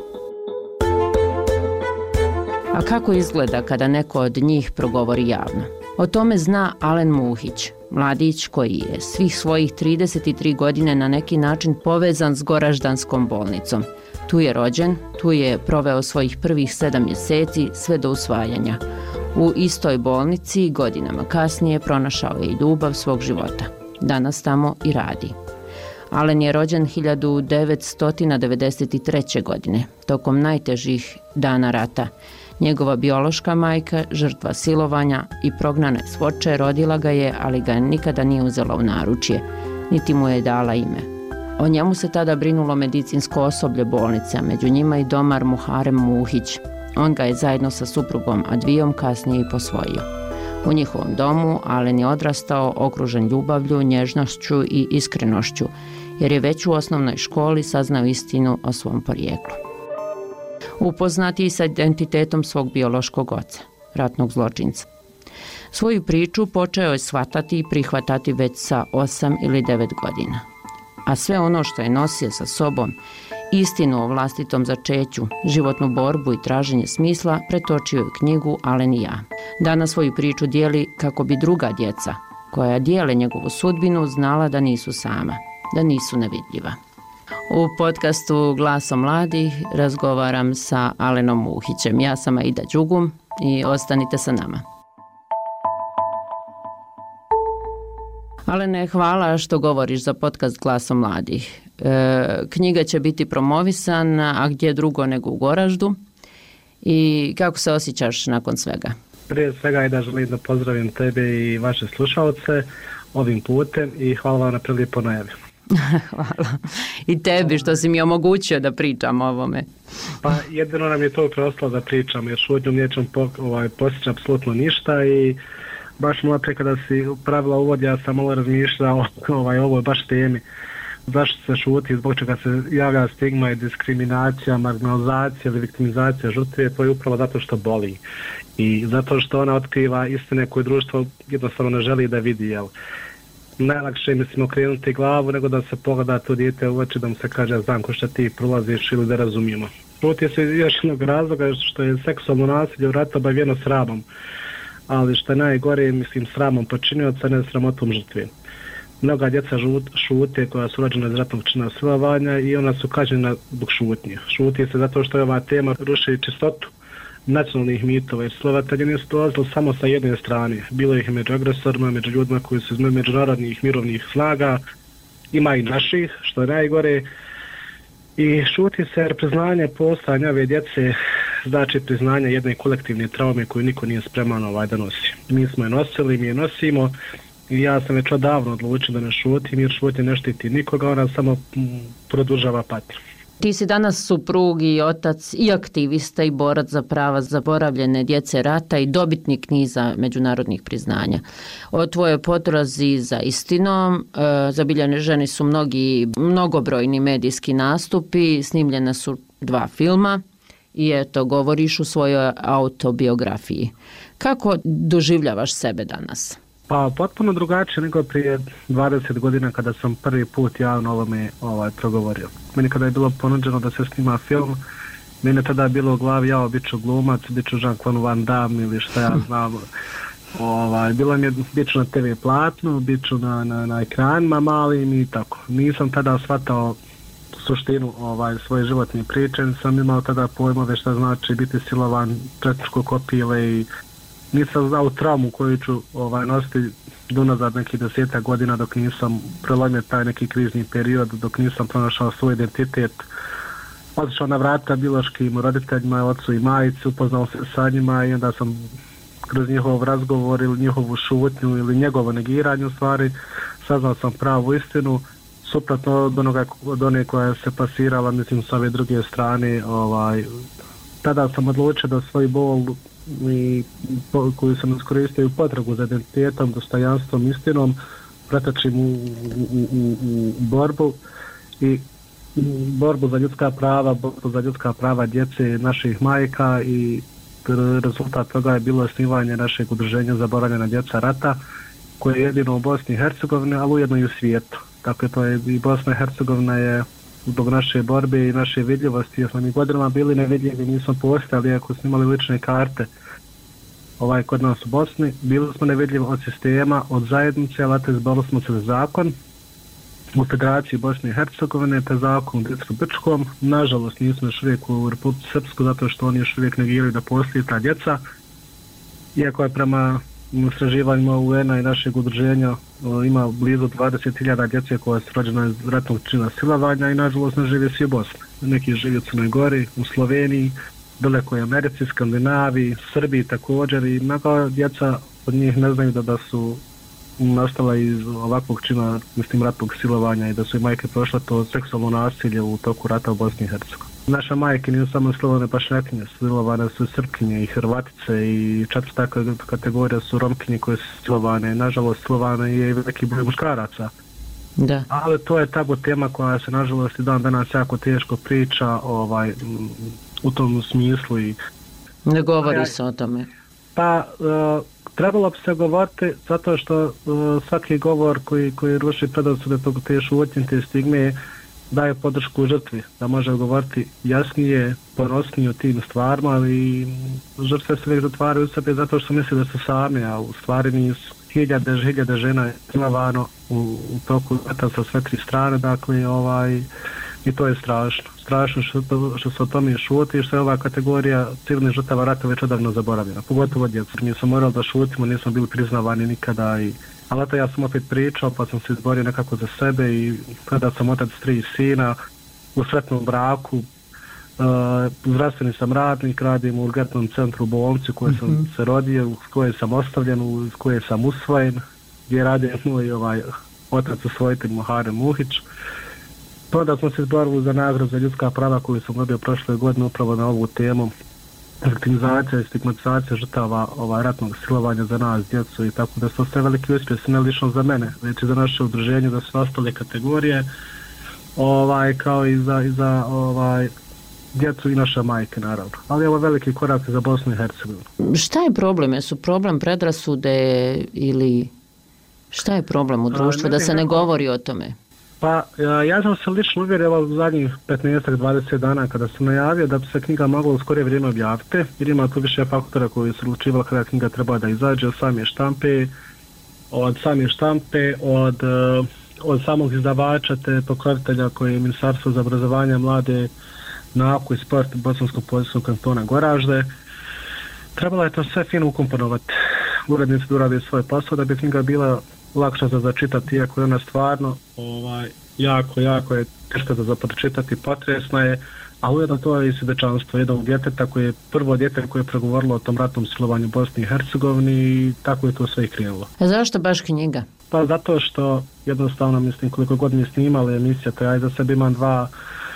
A kako izgleda kada neko od njih progovori javno? O tome zna Alen Muhić, mladić koji je svih svojih trideset tri godine na neki način povezan s Goraždanskom bolnicom. Tu je rođen, tu je proveo svojih prvih sedam mjeseci sve do usvajanja. U istoj bolnici godinama kasnije pronašao je i ljubav svog života. Danas tamo i radi. Alen je rođen hiljadu devetsto devedeset treće. godine, tokom najtežih dana rata. Njegova biološka majka, žrtva silovanja i prognana s Foče, rodila ga je, ali ga nikada nije uzela u naručje, niti mu je dala ime. O njemu se tada brinulo medicinsko osoblje bolnice, a među njima i domar Muharem Muhić. On ga je zajedno sa suprugom Advijom kasnije i posvojio. U njihovom domu Alen je odrastao okružen ljubavlju, nježnošću i iskrenošću, jer je već u osnovnoj školi saznao istinu o svom porijeklu. Upoznati sa identitetom svog biološkog oca, ratnog zločinca. Svoju priču počeo je shvatati i prihvatati već sa osam ili devet godina. A sve ono što je nosio sa sobom, istinu o vlastitom začeću, životnu borbu i traženje smisla, pretočio je u knjigu Alen i ja. Danas svoju priču dijeli kako bi druga djeca, koja dijele njegovu sudbinu, znala da nisu sama, da nisu nevidljiva. U podcastu Glasom mladih razgovaram sa Alenom Muhićem. Ja sam Aida Đugum i ostanite sa nama. Alene, hvala što govoriš za podcast Glasom mladih. E, knjiga će biti promovisana, a gdje drugo nego u Goraždu. I kako se osjećaš nakon svega? Prije svega i da želim da pozdravim tebe i vaše slušalce ovim putem i hvala vam na prilijepo najavi. Hvala. I tebi što si mi omogućio da pričam o ovome. Pa jedino nam je to preostalo da pričam, jer šutnjom nećem po, ovaj, postići apsolutno ništa i baš malo pre kada si pravila uvod, ja sam malo razmišljao ovaj, o ovoj baš temi. Zašto se šuti, zbog čega se javlja stigma i diskriminacija, marginalizacija ili viktimizacija žrtve, to je upravo zato što boli. I zato što ona otkriva istine koje društvo jednostavno ne želi da vidi, jel? Najlakše je, mislim, okrenuti glavu nego da se pogleda to dijete u oči, da mu se kaže znam ko što ti prolaziš ili da razumijemo. Šuti se još jednog razloga što je seksualno nasilje u ratu obavijeno sramom, ali što je najgore, mislim, sramom počinioca, ne sramotom žrtve. Mnoga djeca šute koja su rođena iz ratnog čina silovanja i ona su kažnjena zbog šutnje. Šuti se zato što je ova tema ruši čistotu nacionalnih mitova, jer silovatelji nisu dolazili samo sa jedne strane. Bilo ih među agresorima, među ljudima koji su iz međunarodnih mirovnih snaga, ima i naših, što je najgore. I šuti se jer priznanje postojanja ove djece znači priznanje jedne kolektivne traume koju niko nije spreman ovaj da nosi. Mi smo je nosili, mi je nosimo i ja sam već odavno odlučio da ne šutim jer šutnje ne štiti nikoga, ona samo produžava patnju. Ti si danas suprug i otac i aktivista i borac za prava zaboravljene djece rata i dobitnik niza međunarodnih priznanja. O tvojoj potrazi za istinom e, zabilježeni su mnogi, mnogobrojni medijski nastupi, snimljena su dva filma i eto, govoriš u svojoj autobiografiji. Kako doživljavaš sebe danas? Pa potpuno drugačije nego prije dvadeset godina kada sam prvi put javno ovome ovaj, progovorio. Meni kada je bilo ponuđeno da se snima film, meni je tada bilo u glavi, ja bit ću glumac, bit ću Jean-Claude Van Damme ili šta ja znam. Ovaj, bilo mi je bit ću na te ve platnu, bit ću na, na, na ekranima malim i tako. Nisam tada shvatao suštinu ovaj, svoje životne priče, sam imao tada pojmove šta znači biti silovan, četničko kopile i nisam znao traumu koju ću ovaj, nositi donazad nekih desetak godina dok nisam prelomio taj neki krizni period, dok nisam pronašao svoj identitet. Otišao na vrata biološkim roditeljima, ocu i majici, upoznao se sa njima i onda sam kroz njihov razgovor ili njihovu šutnju ili njegovo negiranje u stvari saznao sam pravu istinu, suprotno od onoga od one koja se pasirala, mislim, s ove druge strane. Ovaj, tada sam odlučio da svoj bol i po, koju sam iskoristio u potragu za identitetom, dostojanstvom, istinom, pretočim u, u, u, u borbu i borbu za ljudska prava, borbu za ljudska prava djece naših majka i rezultat toga je bilo osnivanje našeg udruženja Zaboravljena djeca rata, koje je jedino u Bosni i Hercegovini, ali ujedno i u svijetu. Dakle, to je i Bosna i Hercegovina je zbog naše borbe i naše vidljivosti, jer smo mi godinama bili nevidljivi, nismo postali, ako smo imali lične karte ovaj, kod nas u Bosni, bili smo nevidljivi od sistema, od zajednice, ali te izborili smo se zakon u Federaciji Bosne i Hercegovine, te zakon u Dicru Brčkom. Nažalost, nismo još uvijek u Republici Srpsku, zato što oni još uvijek negiraju da postoji ta djeca, iako je prema istraživanjima U N-a i našeg udruženja ima blizu dvadeset hiljada djece koja su rođena iz ratnog čina silovanja i nažalost ne žive svi u Bosni. Neki žive u Crnoj Gori, u Sloveniji, daleko je Americi, Skandinaviji, Srbiji također i mnogo djeca od njih ne znaju da, da su nastala iz ovakvog čina, mislim, ratnog silovanja i da su i majke prošle to seksualno nasilje u toku rata u Bosni i Hercegovini. Naše majke nisu samo silovane pašnjakinje, silovane su Srpkinje i Hrvatice i četvrta kategorija su Romkinje koje su silovane. Nažalost, silovane je i veliki broj muškaraca. Da. Ali to je tabu tema koja se nažalost i dan danas jako teško priča ovaj, u tom smislu. I ne govori se o tome. Pa, uh, trebalo bi se govoriti zato što uh, svaki govor koji, koji ruši predrasude tog te šutnje, te stigme, daje podršku žrtvi, da može govoriti jasnije, ponosnije o tim stvarima, ali žrtve se uvijek zatvaraju u sebe zato što misle da su same, a u stvari nisu. Hiljade, hiljade žena je silovano u, u toku rata sa sve tri strane, dakle, ovaj, i to je strašno. Strašno što, to, što se o tome šuti i što je ova kategorija civilnih žrtava rata već odavno zaboravljena, pogotovo djeca. Mi smo morali da šutimo, nismo bili priznavani nikada i ali eto, ja sam opet pričao, pa sam se izborio nekako za sebe i kada sam otac tri sina u sretnom braku, uh, zdravstveni sam radnik, radim u urgentnom centru u bolnici u kojoj sam mm-hmm. se rodio, u kojoj sam ostavljen, u kojoj sam usvojen, gdje radi moj ovaj, otac usvojitelj Muharem Muhić. To da smo se izborili za nagradu za ljudska prava koju sam dobio prošle godine upravo na ovu temu, viktimizacija i stigmatizacija žrtava ovaj, ratnog silovanja za nas, djecu i tako da su sve veliki uspjesi, ne lično za mene, već i za naše udruženje, da su ostale kategorije, ovaj, kao i za, i za ovaj, djecu i naše majke, naravno. Ali ovo je veliki korak za Bosnu i Hercegovinu. Šta je problem? Jesu problem predrasude ili šta je problem u društvu A, da se ne neko... govori o tome? Pa, ja sam se lično uvjerio u zadnjih petnaest do dvadeset dana kada sam najavio da bi se knjiga mogla u skorije vrijeme objaviti, jer ima tu više faktora koji su odlučivali kada knjiga treba da izađe, od same štampe, od same štampe, od, od samog izdavača te pokrovitelja koji je Ministarstvo za obrazovanje, mlade, nauku i sport Bosansko-Poljskog kantona Goražde. Trebalo je to sve fino ukomponovati. Urednici da urade svoj posao da bi knjiga bila lakša za začitati, iako je ona stvarno ovaj, jako, jako je teška za pročitati, potresna je, a ujedno to je i svjedočanstvo jednog djeteta koje je prvo dijete koje je pregovorilo o tom ratnom silovanju u Bosni i Hercegovini i tako je to sve i krenulo. A zašto baš knjiga? Pa zato što jednostavno, mislim, koliko god mi snimali emisija, to ja za sebe imam dva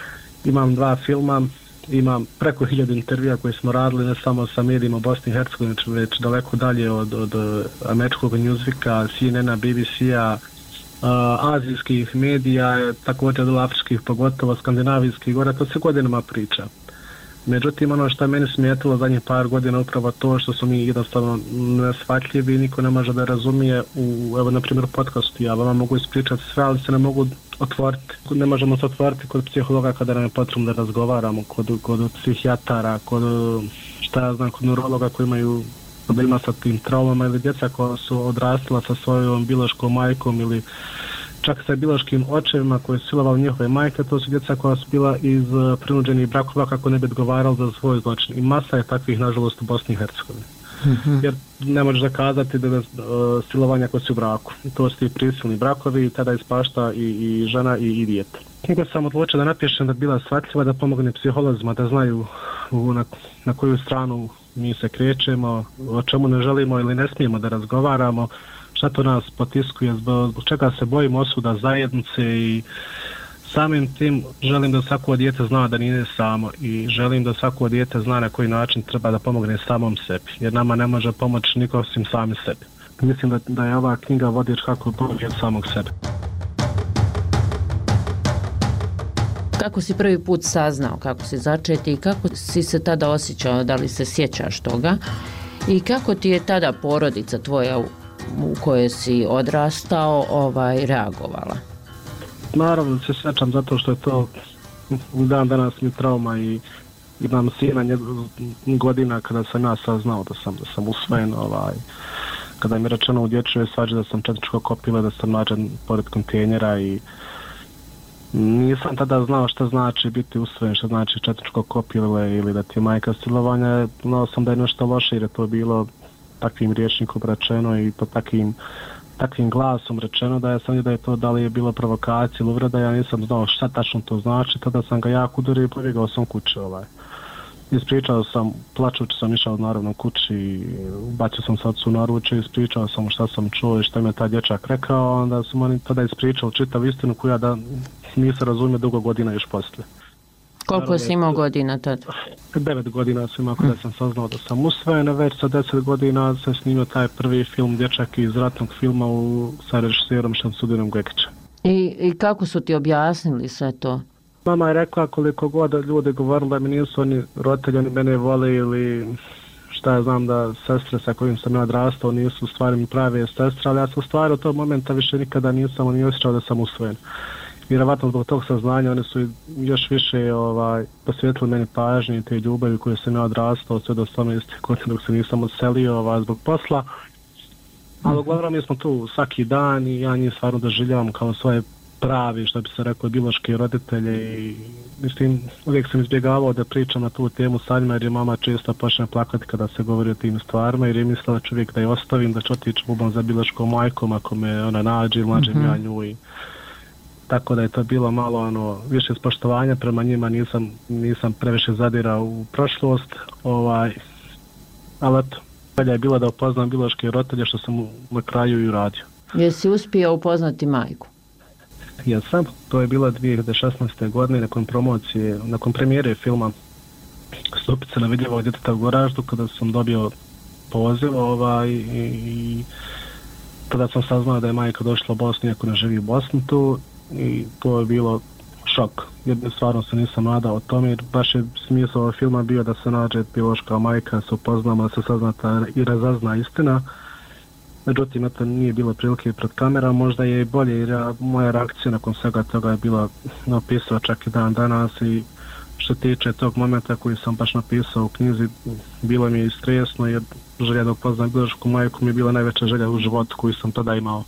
imam dva filma, imam preko hiljadu intervjua koje smo radili, ne samo sa medijima u Bosni i Hercegovini, već daleko dalje od, od američkog Newsweeka, C N N-a, B B C-a, Uh, azijskih medija, također od afričkih, pogotovo skandinavijskih gora, to se godinama priča. Međutim, ono što je meni smetilo zadnjih par godina upravo to što su mi jednostavno neshvatljivi, niko ne može da razumije u, evo, na primjer, podcastu. Ja vama mogu ispričati sve, ali se ne mogu otvoriti. Ne možemo se otvoriti kod psihologa kada nam je potrebno da razgovaramo, kod, kod psihijatara, kod, šta ja znam, kod neurologa koji imaju problema sa tim traumama, ili djeca koja su odrastala sa svojom biološkom majkom ili čak sa biološkim očevima koji su silovali njihove majke. To su djeca koja su bila iz prinuđenih brakova kako ne bi odgovarali za svoj zločin. I masa je takvih, nažalost, u Bosni i Hercegovini. Mm-hmm. Jer ne možeš da kazati da je uh, silovanja koji su u braku. To su ti prisilni brakovi i tada ispašta i, i žena i, i dijete. Knjiga sam odlučio da napišem da bi bila shvatljiva, da pomogne psiholozima da znaju u, na, na koju stranu mi se krećemo, o čemu ne želimo ili ne smijemo da razgovaramo, šta to nas potiskuje, zbog, zbog čega se bojimo osuda zajednice, i samim tim želim da svako dijete zna da nije samo i želim da svako dijete zna na koji način treba da pomogne samom sebi, jer nama ne može pomoći niko osim sami sebi. Mislim da, da je ova knjiga vodič kako pomoći od samog sebe. Kako si prvi put saznao kako si začeti i kako si se tada osjećao, da li se sjećaš toga i kako ti je tada porodica tvoja u, u kojoj si odrastao ovaj, reagovala? Naravno se sjećam zato što je to u dan danas mi trauma i imam sina godina kada sam ja saznao da sam, da sam usvojen, ovaj, kada mi je rečeno u dječjoj svađi da sam četničko kopila, da sam nađen pored kontejnera i nisam tada znao šta znači biti usvojen, šta znači četničko kopile ili da ti je majka silovanja. Znao sam da je nešto loše jer je to bilo takvim rječnikom rečeno i to takvim, takvim glasom rečeno da je sam da je to da li je bilo provokacija ili uvreda. Ja nisam znao šta tačno to znači, tada sam ga jako udario i pobjegao sam kući. Ovaj. Ispričao sam, plačući sam išao naravno kući, bacio sam se ocu na ruče, ispričao sam šta sam čuo i šta mi je taj dječak rekao, onda sam oni tada ispričao čitav istinu koju ja da nisam razumio dugo godina još poslije. Koliko si imao godina tada? Devet godina sam imao kada sam saznao da sam usvojen, već sa deset godina sam snimio taj prvi film Dječak iz ratnog filma u, sa režiserom Šamsudinom Gekićem. I, I kako su ti objasnili sve to? Mama je rekla koliko god ljudi govorili da mi nisu oni roditelji, oni mene vole ili šta ja znam da sestre sa kojim sam ja odrastao nisu stvari mi prave sestre, ali ja sam stvari od tog momenta više nikada nisam ni osjećao da sam usvojen. Vjerovatno zbog tog saznanja oni su još više ovaj, posvetili meni pažnje i te ljubavi koje sam ja odrastao sve do osamnaeste godine dok se nisam odselio ovaj, zbog posla. Ali uglavnom mi smo tu svaki dan i ja njih stvarno doživljavam kao svoje pravi, što bi se rekao, biološki roditelje i mislim, uvijek sam izbjegavao da pričam na tu temu sa njima jer je mama često počne plakati kada se govori o tim stvarima jer je mislila da ću uvijek da je ostavim, da ću otići bubom za biološkom majkom ako me ona nađe ili nađem mm-hmm. ja nju i tako da je to bilo malo ono, više spoštovanja prema njima, nisam, nisam previše zadirao u prošlost, ovaj, ali eto, bolje je bilo da upoznam biološke roditelje što sam na kraju i uradio. Jesi uspio upoznati majku? Ja sam, to je bilo dvije hiljade šesnaeste. godine nakon promocije, nakon premijere filma Stupice na vidljivog djeteta u Goraždu, kada sam dobio poziv ovaj, i, i tada sam saznao da je majka došla u Bosnu iako ne živi u Bosni tu i to je bilo šok. Jedno stvarno se nisam nadao o tome jer baš je smisao ovog filma bio da se nađe biološka majka, se upoznamo, da se saznata i razazna istina. Međutim, to nije bilo prilike pred kamerom, možda je i bolje jer ja, moja reakcija nakon svega toga je bila napisao čak i dan danas i što tiče tog momenta koji sam baš napisao u knjizi, bilo mi je i stresno jer želja da upoznam biološku majku mi je bila najveća želja u životu koju sam tada imao.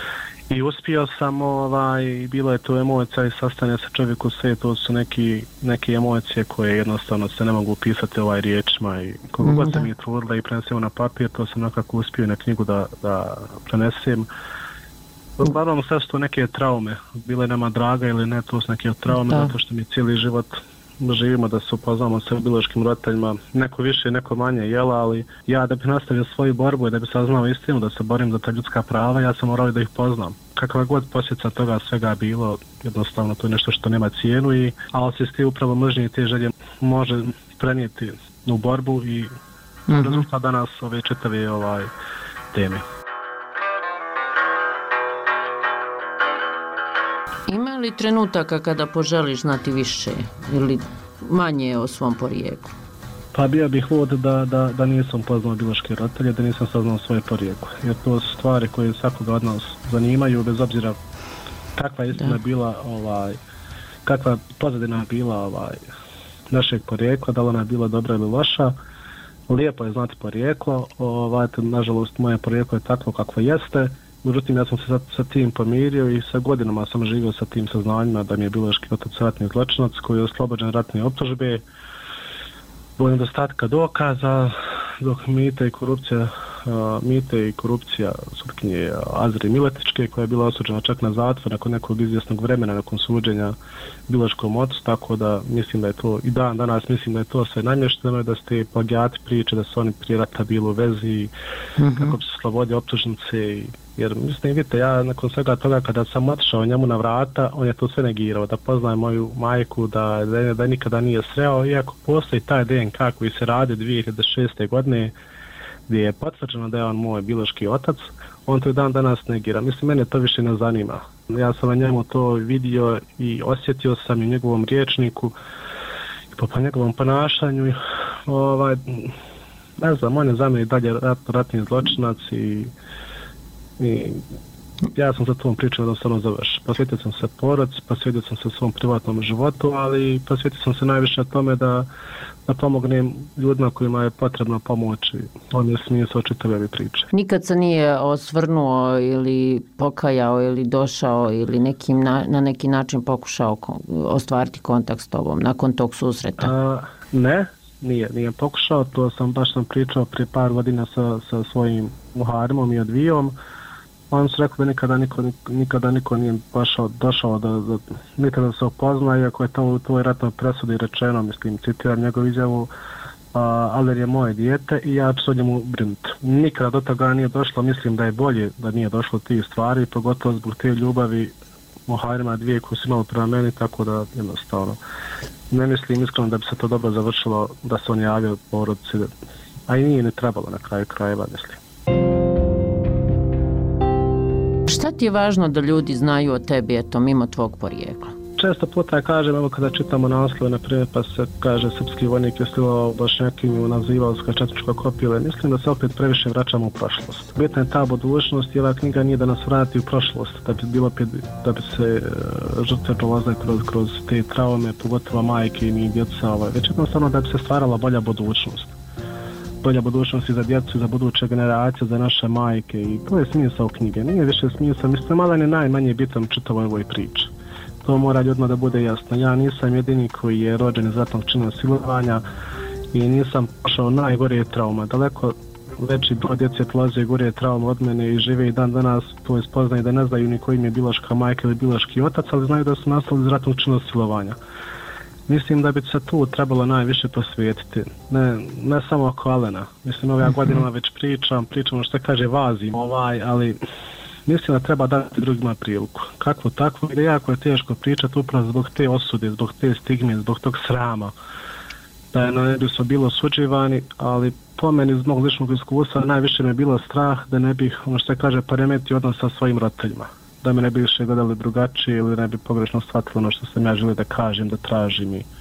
I uspio sam, ovaj, bilo je to emocija i sastanje sa čovjeku sve, to su neki, neke emocije koje jednostavno se ne mogu upisati ovaj riječima i koliko god se mi je trudila i prenesemo na papir, to sam nekako uspio na knjigu da, da prenesem. Uglavnom sve su to neke traume, bile nama draga ili ne, to su neke traume, da. Zato što mi cijeli život živimo, da se upoznamo sa biološkim roditeljima, neko više, neko manje, jela, ali ja da bi nastavio svoju borbu i da bi saznao istinu, da se borim za ta ljudska prava, ja sam morao da ih poznam. Kakva god posljedica toga svega bilo, jednostavno to je nešto što nema cijenu, i ali se s ti upravo mržnje i te želje može prenijeti u borbu i mm-hmm. rezultat danas ove čitave ovaj, teme. Ima li trenutaka kada poželiš znati više ili manje o svom porijeklu? Pa bio bih vod da, da, da nisam poznao biološke roditelje, da nisam saznao svoje porijeklo. Jer to su stvari koje svakoga od nas zanimaju, bez obzira kakva istina bila, ovaj, kakva pozadina bila ovaj, našeg porijekla, da li ona je bila dobra ili loša. Lijepo je znati porijeklo, ovaj, nažalost moje porijeklo je takvo kakvo jeste. Međutim, ja sam se sa, sa tim pomirio i sa godinama sam živio sa tim saznanjima da mi je biološki otac ratni zločinac koji je oslobođen ratne optužbe, zbog nedostatka dokaza, dok mite i korupcija, uh, mite i korupcija sutkinje Azri Miletičke, koja je bila osuđena čak na zatvor nakon nekog izvjesnog vremena nakon suđenja biološkom ocu, tako da mislim da je to i dan danas mislim da je to sve namješteno i da ste plagijati priče da su oni prije rata bili u vezi mm-hmm. kako bi se slobodi optužnice i jer mislim, vidite, ja nakon svega toga kada sam otišao njemu na vrata, on je to sve negirao, da poznaje moju majku, da, da, da nikada nije sreo, iako postoji taj D N K koji se radi dvije hiljade šeste. godine, gdje je potvrđeno da je on moj biološki otac, on to i dan danas negira. Mislim, mene to više ne zanima. Ja sam na njemu to vidio i osjetio sam i u njegovom riječniku, i po, po njegovom ponašanju, ovaj, ne znam, on je za mene dalje rat, ratni zločinac i I ja sam za tom pričom jednostavno završio. Posvetio sam se porodici, posvetio sam se svom privatnom životu, ali posvetio sam se najviše tome da, da pomognem ljudima kojima je potrebna pomoć i on je smisao čitave ove priče. Nikad se nije osvrnuo ili pokajao ili došao ili nekim na, na neki način pokušao ostvariti kontakt s tobom nakon tog susreta? A, ne, nije, nije pokušao. To sam baš sam pričao prije par godina sa, sa svojim Muharimom i Advijom. On su rekao da nikada niko, nikada niko nije došao, došao da, da, nikada da se upozna, iako je to u tvoj ratnoj presudi rečeno, mislim, citiram njegovu izjavu, a, ali je moje dijete i ja ću o njemu brinuti. Nikada do toga nije došlo, mislim da je bolje da nije došlo tih stvari, pogotovo zbog te ljubavi Muharima dvije koje su imali prema meni, tako da jednostavno ne mislim iskreno da bi se to dobro završilo da se on javio porodici, a i nije ne trebalo na kraju krajeva, mislim. Šta ti je važno da ljudi znaju o tebi, eto, mimo tvog porijekla? Često puta kažem, evo kada čitamo naslove, na primjer, pa se kaže srpski vojnik je stilao Bošnjakinju, nazivao se četničko kopile, mislim da se opet previše vraćamo u prošlost. Bitna je ta budućnost i ova knjiga nije da nas vrati u prošlost, da bi, bilo, da bi se žrtve prolazile kroz, kroz te traume, pogotovo majke i njih djeca, ovaj, već jednostavno da bi se stvarala bolja budućnost. Bolja budućnost i za djecu i za buduće generacije, za naše majke i to je smisao knjige. Nije više smisao, mislim, malo je najmanje bitan čitavoj ovoj priči. To mora ljudima da bude jasno. Ja nisam jedini koji je rođen iz ratnog čina silovanja i nisam pošao najgorije trauma. Daleko veći broj djece prolaze gore trauma od mene i žive i dan danas to spoznaju da ne znaju ni koji im je biološka majka ili biološki otac, ali znaju da su nastali iz ratnog čina silovanja. Mislim da bi se tu trebalo najviše posvetiti, ne, ne samo oko Alena. Mislim, ove godinama već pričam, pričam što kaže vazim, ovaj, ali mislim da treba dati drugima priliku. Kakvo takvo, jer jako je teško pričati upravo zbog te osude, zbog te stigme, zbog tog srama. Da je ne bi su bilo suđivani, ali po meni iz mog ličnog iskustva najviše me bilo strah da ne bih, ono što kaže, poremetio odnos sa svojim roditeljima. Da me ne bi više gledali drugačije ili ne bi pogrešno shvatili ono što sam ja želio da kažem, da tražim i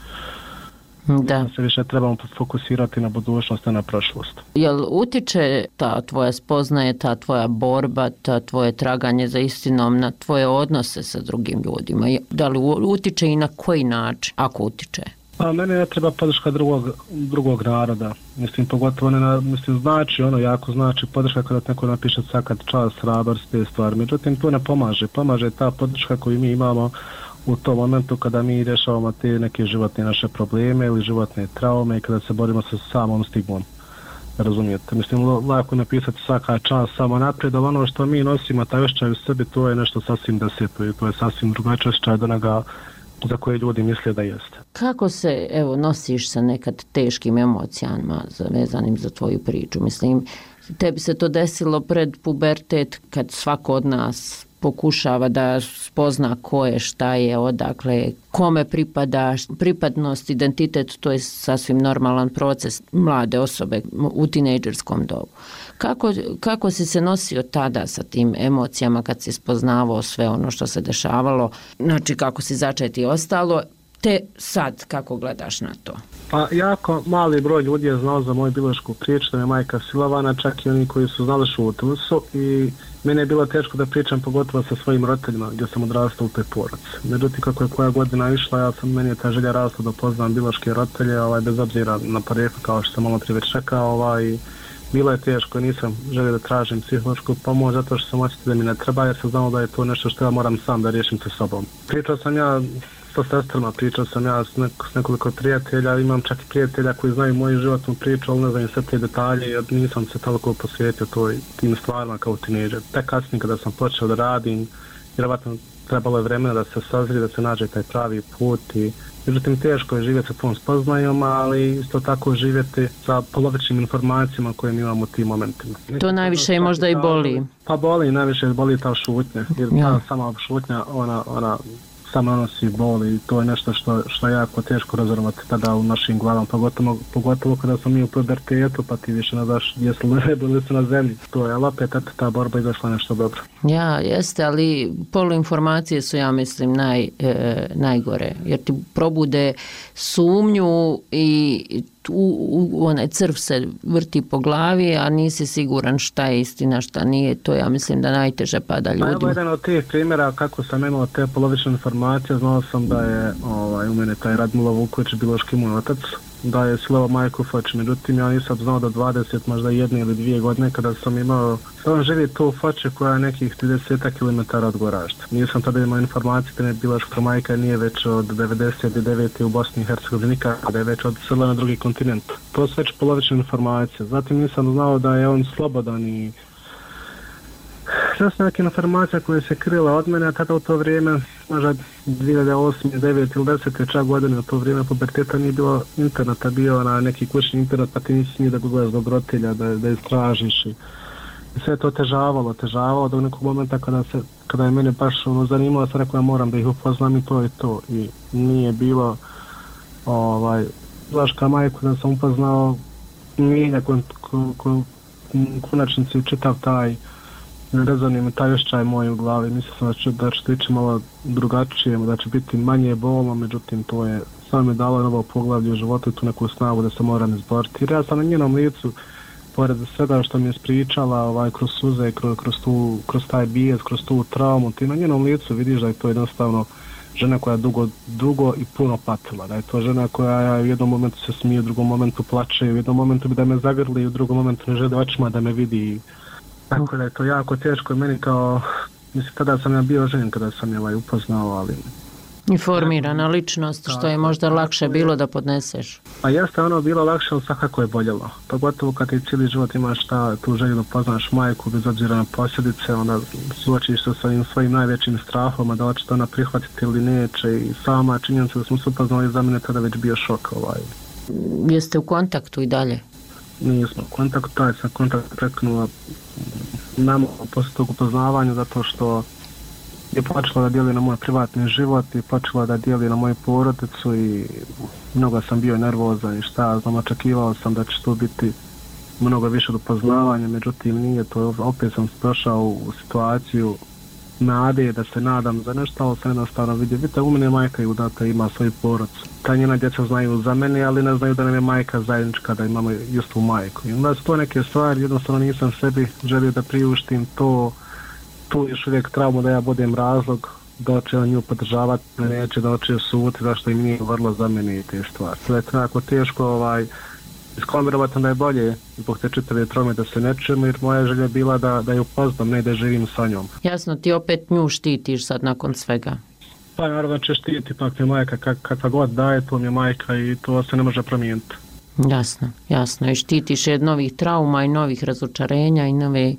da se više trebamo fokusirati na budućnost, a na prošlost. Jel utiče ta tvoja spoznaje, ta tvoja borba, ta tvoje traganje za istinom na tvoje odnose sa drugim ljudima? Da li utiče i na koji način, ako utiče? Pa mene ne treba podrška drugog, drugog naroda. Mislim, pogotovo ne na, mislim, znači, ono jako znači podrška kada neko napiše sakad čas, hrabar, te stvari. Međutim, to ne pomaže. Pomaže ta podrška koju mi imamo u tom momentu kada mi rješavamo te neke životne naše probleme ili životne traume i kada se borimo sa samom stigmom. Razumijete? Mislim, lako napisati svaka čas samo naprijed, ali ono što mi nosimo, taj osjećaj u sebi, to je nešto sasvim deseto i to je sasvim drugačije osjećaj od onoga za koje ljudi misle da jeste. Kako se, evo, nosiš sa nekad teškim emocijama vezanim za tvoju priču? Mislim, tebi se to desilo pred pubertet kad svako od nas pokušava da spozna ko je, šta je, odakle, kome pripada, pripadnost, identitet, to je sasvim normalan proces mlade osobe u tinejdžerskom dobu. Kako, kako si se nosio tada sa tim emocijama kad si spoznavao sve ono što se dešavalo, znači kako si začet i ostalo, te sad kako gledaš na to? Pa jako mali broj ljudi je znao za moju biološku priču, da mi je majka silovana, čak i oni koji su znali šutili su i mene je bilo teško da pričam pogotovo sa svojim roditeljima gdje sam odrastao u toj porodici. Međutim, kako je koja godina išla, ja sam, meni je ta želja rasla da poznam biološke roditelje, ovaj, bez obzira na porijeklo, kao što sam malo prije već rekao, ovaj, bilo je teško, nisam želio da tražim psihološku pomoć zato što sam osjetio da mi ne treba, jer sam znao da je to nešto što ja moram sam da riješim sa sobom. Pričao sam ja sa sestrama, pričao sam ja s, neko, s nekoliko prijatelja, imam čak i prijatelja koji znaju moju životnu priču, ali ne znam sve te detalje, jer nisam se toliko posvetio toj, tim stvarima kao tinejdžer. Tek kasnije kada sam počeo da radim, vjerovatno trebalo je vremena da se sazri, da se nađe taj pravi put i međutim teško je živjeti sa tom spoznajom, ali isto tako živjeti sa polovičnim informacijama koje mi imamo u tim momentima. To najviše i možda i boli. Pa boli, najviše boli ta šutnja, jer ja. ta sama šutnja, ona, ona samo nosi bol i to je nešto što, što je jako teško razorvati tada u našim glavama, pogotovo, pogotovo kada smo mi u pubertetu, pa ti više ne znaš gdje su nebo ili su na zemlji. To je, ali opet ta borba izašla nešto dobro. Ja, jeste, ali poluinformacije su, ja mislim, naj, e, najgore, jer ti probude sumnju i u, u onaj crv se vrti po glavi, a nisi siguran šta je istina, šta nije. To ja mislim da najteže pada ljudima. Pa evo jedan od tih primjera kako sam imao te polovične informacije, znao sam da je ovaj, u mene taj Radmilo Vuković biološki moj otac, da je silovao majku Foč, međutim ja nisam znao do dvadeset, možda jedne ili dvije godine kada sam imao, sam živi tu u Foče koja je nekih trideset kilometara od Goražda. Nisam tada imao informacije da je biološka majka nije već od devedeset devete u Bosni i Hercegovini, kada je već odselila na drugi kontinent. To su već polovične informacije. Zatim nisam znao da je on slobodan i sve su neke informacije koje se krila od mene, a tada u to vrijeme, možda dvije hiljade osme, devete ili desete čak godine, u to vrijeme puberteta nije bilo interneta, bio na neki kućni internet, pa ti nisi smio da googlaš zbog roditelja, da, da istražiš i, i sve to težavalo, težavalo do nekog momenta kada, se, kada je mene baš ono, zanimalo, sam rekao ja moram da ih upoznam i to je to. I nije bilo, ovaj, Vlaška majku da sam upoznao, nije nakon konačnici čitav taj rezonio mi taj osjećaj moj u glavi, mislim sam da će, da će ići malo drugačije, da će biti manje bolno, međutim to je samo mi dalo novo poglavlje u životu i tu neku snagu da se moram izboriti. Jer ja sam na njenom licu, pored svega što mi je spričala ovaj, kroz suze, kroz, kroz, tu, kroz taj bijes, kroz tu traumu, ti na njenom licu vidiš da je to jednostavno žena koja je dugo, dugo i puno patila, da je to žena koja u jednom momentu se smije, u drugom momentu plače, u jednom momentu bi da me zagrli, u drugom momentu ne želi očima da me vidi. Tako da je to jako teško meni kao, mislim, tada sam ja bio ženjen kada sam je ovaj upoznao, ali... Informirana ličnost, što je možda lakše bilo da podneseš. Pa jeste ono bilo lakše, ali svakako je boljelo. Pogotovo kad ti cijeli život imaš ta, tu želju da poznaš majku, bez obzira na posljedice, onda suočiš se svojim, svojim najvećim strahom, a da li će to ona prihvatiti ili neće i sama činjenica da smo se upoznali, za mene tada već bio šok. Ovaj. Jeste u kontaktu i dalje? Nismo u kontaktu, taj sam kontakt prekinula nama posle tog upoznavanja zato što je počela da dijeli na moj privatni život i počela da dijeli na moju porodicu i mnogo sam bio nervozan i šta znam, očekivao sam da će to biti mnogo više do poznavanja, međutim nije to, opet sam došao u situaciju nade da se nadam za nešto, ali sam jednostavno vidio, vidite, u mene majka je udata, ima svoju porodicu. Ta njena djeca znaju za mene, ali ne znaju da nam je majka zajednička, da imamo istu majku. I onda su to neke stvari, jednostavno nisam sebi želio da priuštim to, tu još uvijek traumu da ja budem razlog da će nju podržavati, neće da će suti zašto im nije vrlo za mene i te stvari. To je tako teško, ovaj, iskomirovati da je bolje zbog te čitave traume da se ne čujemo, jer moja želja je bila da, da ju poznam, ne da živim sa njom. Jasno, ti opet nju štitiš sad nakon svega. Pa naravno će štiti, pak mi majka kak, kakva god daje, to mi je majka i to se ne može promijeniti. Jasno, jasno. I štitiš je od novih trauma i novih razočarenja i nove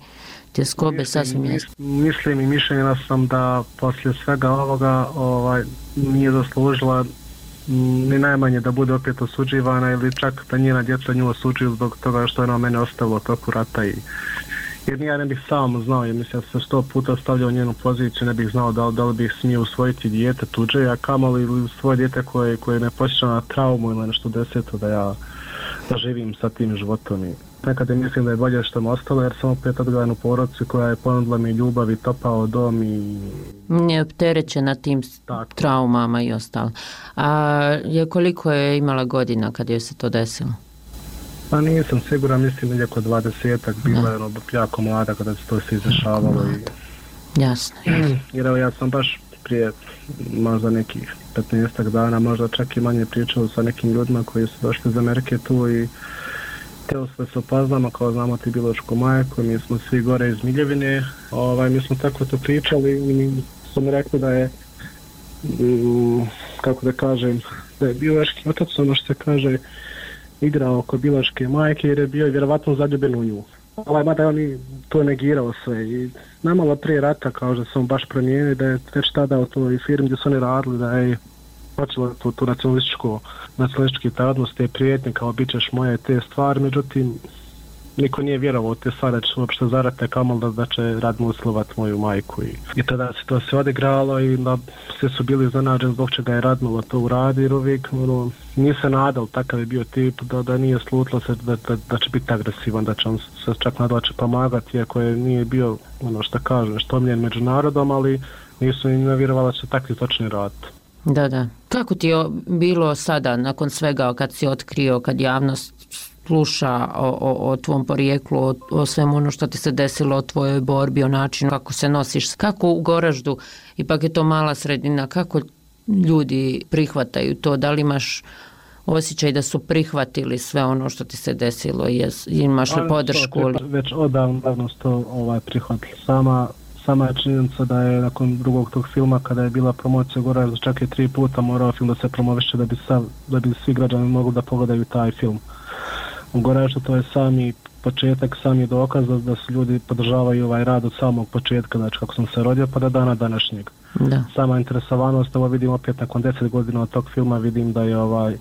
tjeskobe sasvim jasno. Mislim i mišljenja sam da poslije svega ovoga ovaj, nije zaslužila ni najmanje da bude opet osuđivana ili čak da njena djeca nju osuđuju zbog toga što je ona mene ostavila toku rata i jer ja ne bih sam znao, jer mislim da se sto puta stavljao u njenu poziciju, ne bih znao da li, da li bih smio usvojiti dijete tuđe, a kamoli ili svoje dijete koje, koje ne posjeća na traumu ili nešto deseto da ja da živim sa tim životom. I nekada mislim da je bolje što me ostalo jer sam opet odgledan u porodicu koja je ponudila mi ljubav i topao dom i... Nije opterećena tim tako. Traumama i ostalo. A je koliko je imala godina kad joj se to desilo? Pa nisam siguran, mislim da je oko dvadesetak, bila je ono jako mlada kada se to se izdešavalo. I... Jasno, jasno. Jer evo ja sam baš prije možda nekih petnaestak dana, možda čak i manje pričao sa nekim ljudima koji su došli iz Amerike tu i teo sve se upoznamo, kao znamo ti biološku majku, mi smo svi gore iz Miljevine, ovaj, mi smo tako to pričali i mi su mi rekli da je, mm, kako da kažem, da je biološki otac, ono što se kaže, igrao oko biološke majke jer je bio vjerovatno zaljubljen u nju. Ovaj, mada je on to negirao sve i namalo prije rata kao da sam baš promijenio da je već tada u toj firmi gdje su oni radili da je počelo tu, tu nacionalističku nacionalistički odnos, te prijetnje kao bit ćeš moje te stvari, međutim niko nije vjerovao te stvari da će uopšte zarate kamol da, da će Radmo uslovat moju majku i, i tada se to se odigralo i da svi su bili iznenađeni zbog čega je Radmilo to uradi jer uvijek ono, nije se nadal, takav je bio tip da, da nije slutilo se da, da, da će biti agresivan, da će on se čak nadal će pomagati iako je nije bio ono što kažem što omljen među narodom, ali nisu im vjerovali da će takvi točni rad. Da, da. Kako ti je bilo sada nakon svega kad si otkrio, kad javnost sluša o, o, o tvom porijeklu, o, o svemu ono što ti se desilo, o tvojoj borbi, o načinu kako se nosiš, kako u Goraždu, ipak je to mala sredina, kako ljudi prihvataju to, da li imaš osjećaj da su prihvatili sve ono što ti se desilo, jes, imaš li podršku? Već, već odavno to ovaj, prihvatili. Sama Sama je činjenica da je nakon drugog tog filma, kada je bila promocija Goražda, čak i tri puta morao film da se promoviše da bi, sav, da bi svi građani mogli da pogledaju taj film. U Goraždu to je sami početak, sami dokaz da, da su ljudi podržavaju ovaj rad od samog početka, znači kako sam se rodio pa do dana današnjeg. Da. Sama interesovanost, ovo vidim opet nakon deset godina od tog filma, vidim da je ovaj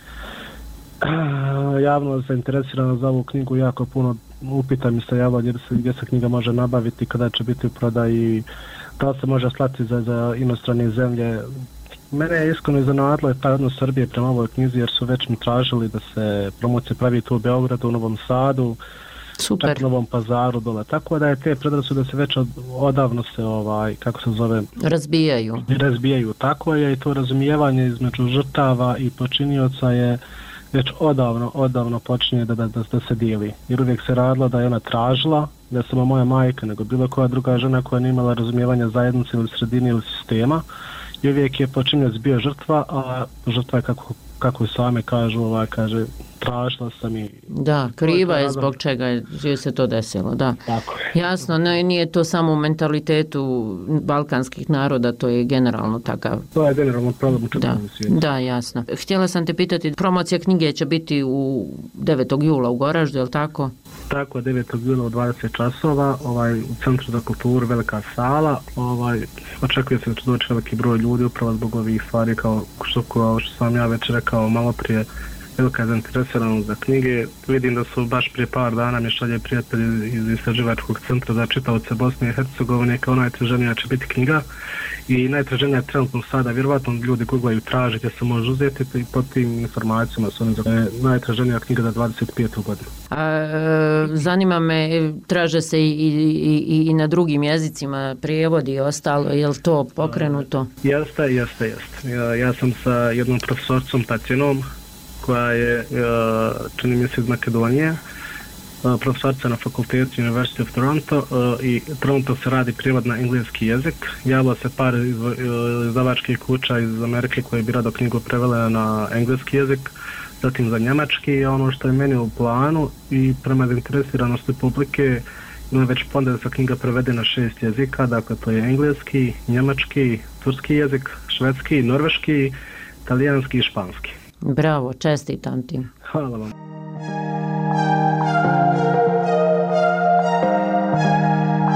javno zainteresirano za ovu knjigu jako puno upita mi se javlja gdje se, gdje se knjiga može nabaviti, kada će biti u prodaji, da li se može slati za, za inostrane zemlje. Mene je iskreno iznenadilo taj odnos Srbije prema ovoj knjizi jer su već mi tražili da se promocija pravi tu u Beogradu, u Novom Sadu, super. Čak u Novom Pazaru dole. Tako da je te predrasude se već od, odavno se ovaj, kako se zove, razbijaju. Razbijaju. Tako je i to razumijevanje između žrtava i počinioca je već odavno, odavno počinje da, da, da, da se dijeli. Jer uvijek se radilo da je ona tražila, ne samo moja majka, nego bilo koja druga žena koja nije imala razumijevanja zajednice ili sredine ili sistema. I uvijek je počinioc bio žrtva, a žrtva je kako, kako same kažu, ovaj, kaže, tražila sam i... Da, kriva je zbog čega je se to desilo, da. Tako je. Jasno, ne, nije to samo u mentalitetu balkanskih naroda, to je generalno takav. To je generalno problem u čitavom svijetu. Da, jasno. Htjela sam te pitati, promocija knjige će biti u devetog jula u Goraždu, je li tako? Tako, devetog jula u dvadeset časova, ovaj, u Centru za kulturu, velika sala, ovaj, očekuje se da će doći veliki broj ljudi upravo zbog ovih stvari kao što, kao što sam ja već rekao malo prije, velika je zainteresirana za knjige. Vidim da su baš prije par dana mi šalje prijatelji iz Istraživačkog centra za čitaoce Bosne i Hercegovine kao najtraženija će biti knjiga i najtraženija je trenutno sada, vjerovatno ljudi googlaju tražite se može uzeti i pod tim informacijama su je najtraženija knjiga za dvadeset petu godinu. A, zanima me, traže se i, i, i, i na drugim jezicima prijevodi i ostalo, je li to pokrenuto? Jeste, jeste, jeste. Ja, ja sam sa jednom profesorcom Tatjanom koja je, čini mi se iz Makedonije, profesorica na fakultetu University of Toronto i trenutno se radi prijevod na engleski jezik. Javilo se par izdavačkih kuća iz Amerike koje bi rado knjigu prevele na engleski jezik, zatim za njemački, a ono što je meni u planu i prema zainteresiranosti publike ima već ponde da se knjiga prevede na šest jezika, dakle to je engleski, njemački, turski jezik, švedski, norveški, talijanski i španski. Bravo, čestitam ti. Hvala vam.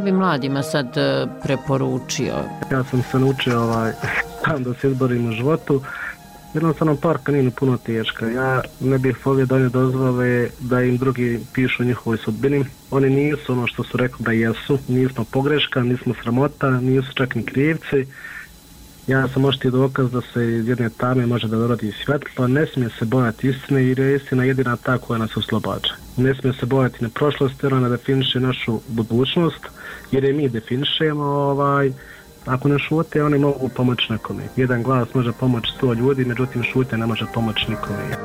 bi mladima sad preporučio? Ja sam se naučio ovaj, tam da se izborim u životu. Jednostavno parka nije puno teška. Ja ne bih volio da oni dozvole da im drugi pišu o njihovoj sudbini. Oni nisu ono što su rekli da jesu. Nismo pogreška, nismo sramota, nisu čak ni krivci. Ja sam oštio dokaz da se iz jedne tame može da dorodi svjetlo. Ne smije se bojati istine jer je istina jedina ta koja nas oslobađa. Ne smije se bojati na prošlost jer ona definiše našu budućnost jer je mi definišemo. Ovaj, ako ne šute, oni mogu pomoći nekome. Jedan glas može pomoći sto ljudi, međutim šute ne može pomoći nikome.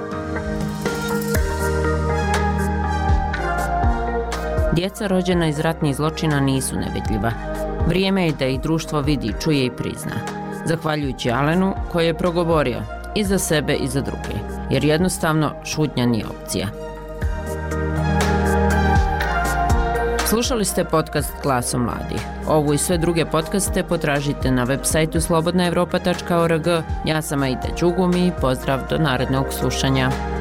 Djeca rođena iz ratnih zločina nisu nevidljiva. Vrijeme je da ih društvo vidi, čuje i prizna. Zahvaljujući Alenu koji je progovorio i za sebe i za druge, jer jednostavno šutnja nije opcija. Slušali ste podcast Glasom mladih. Ovu i sve druge podcaste potražite na web sajtu slobodna evropa tačka org. Ja sam Aida Đugumi i pozdrav do narednog slušanja.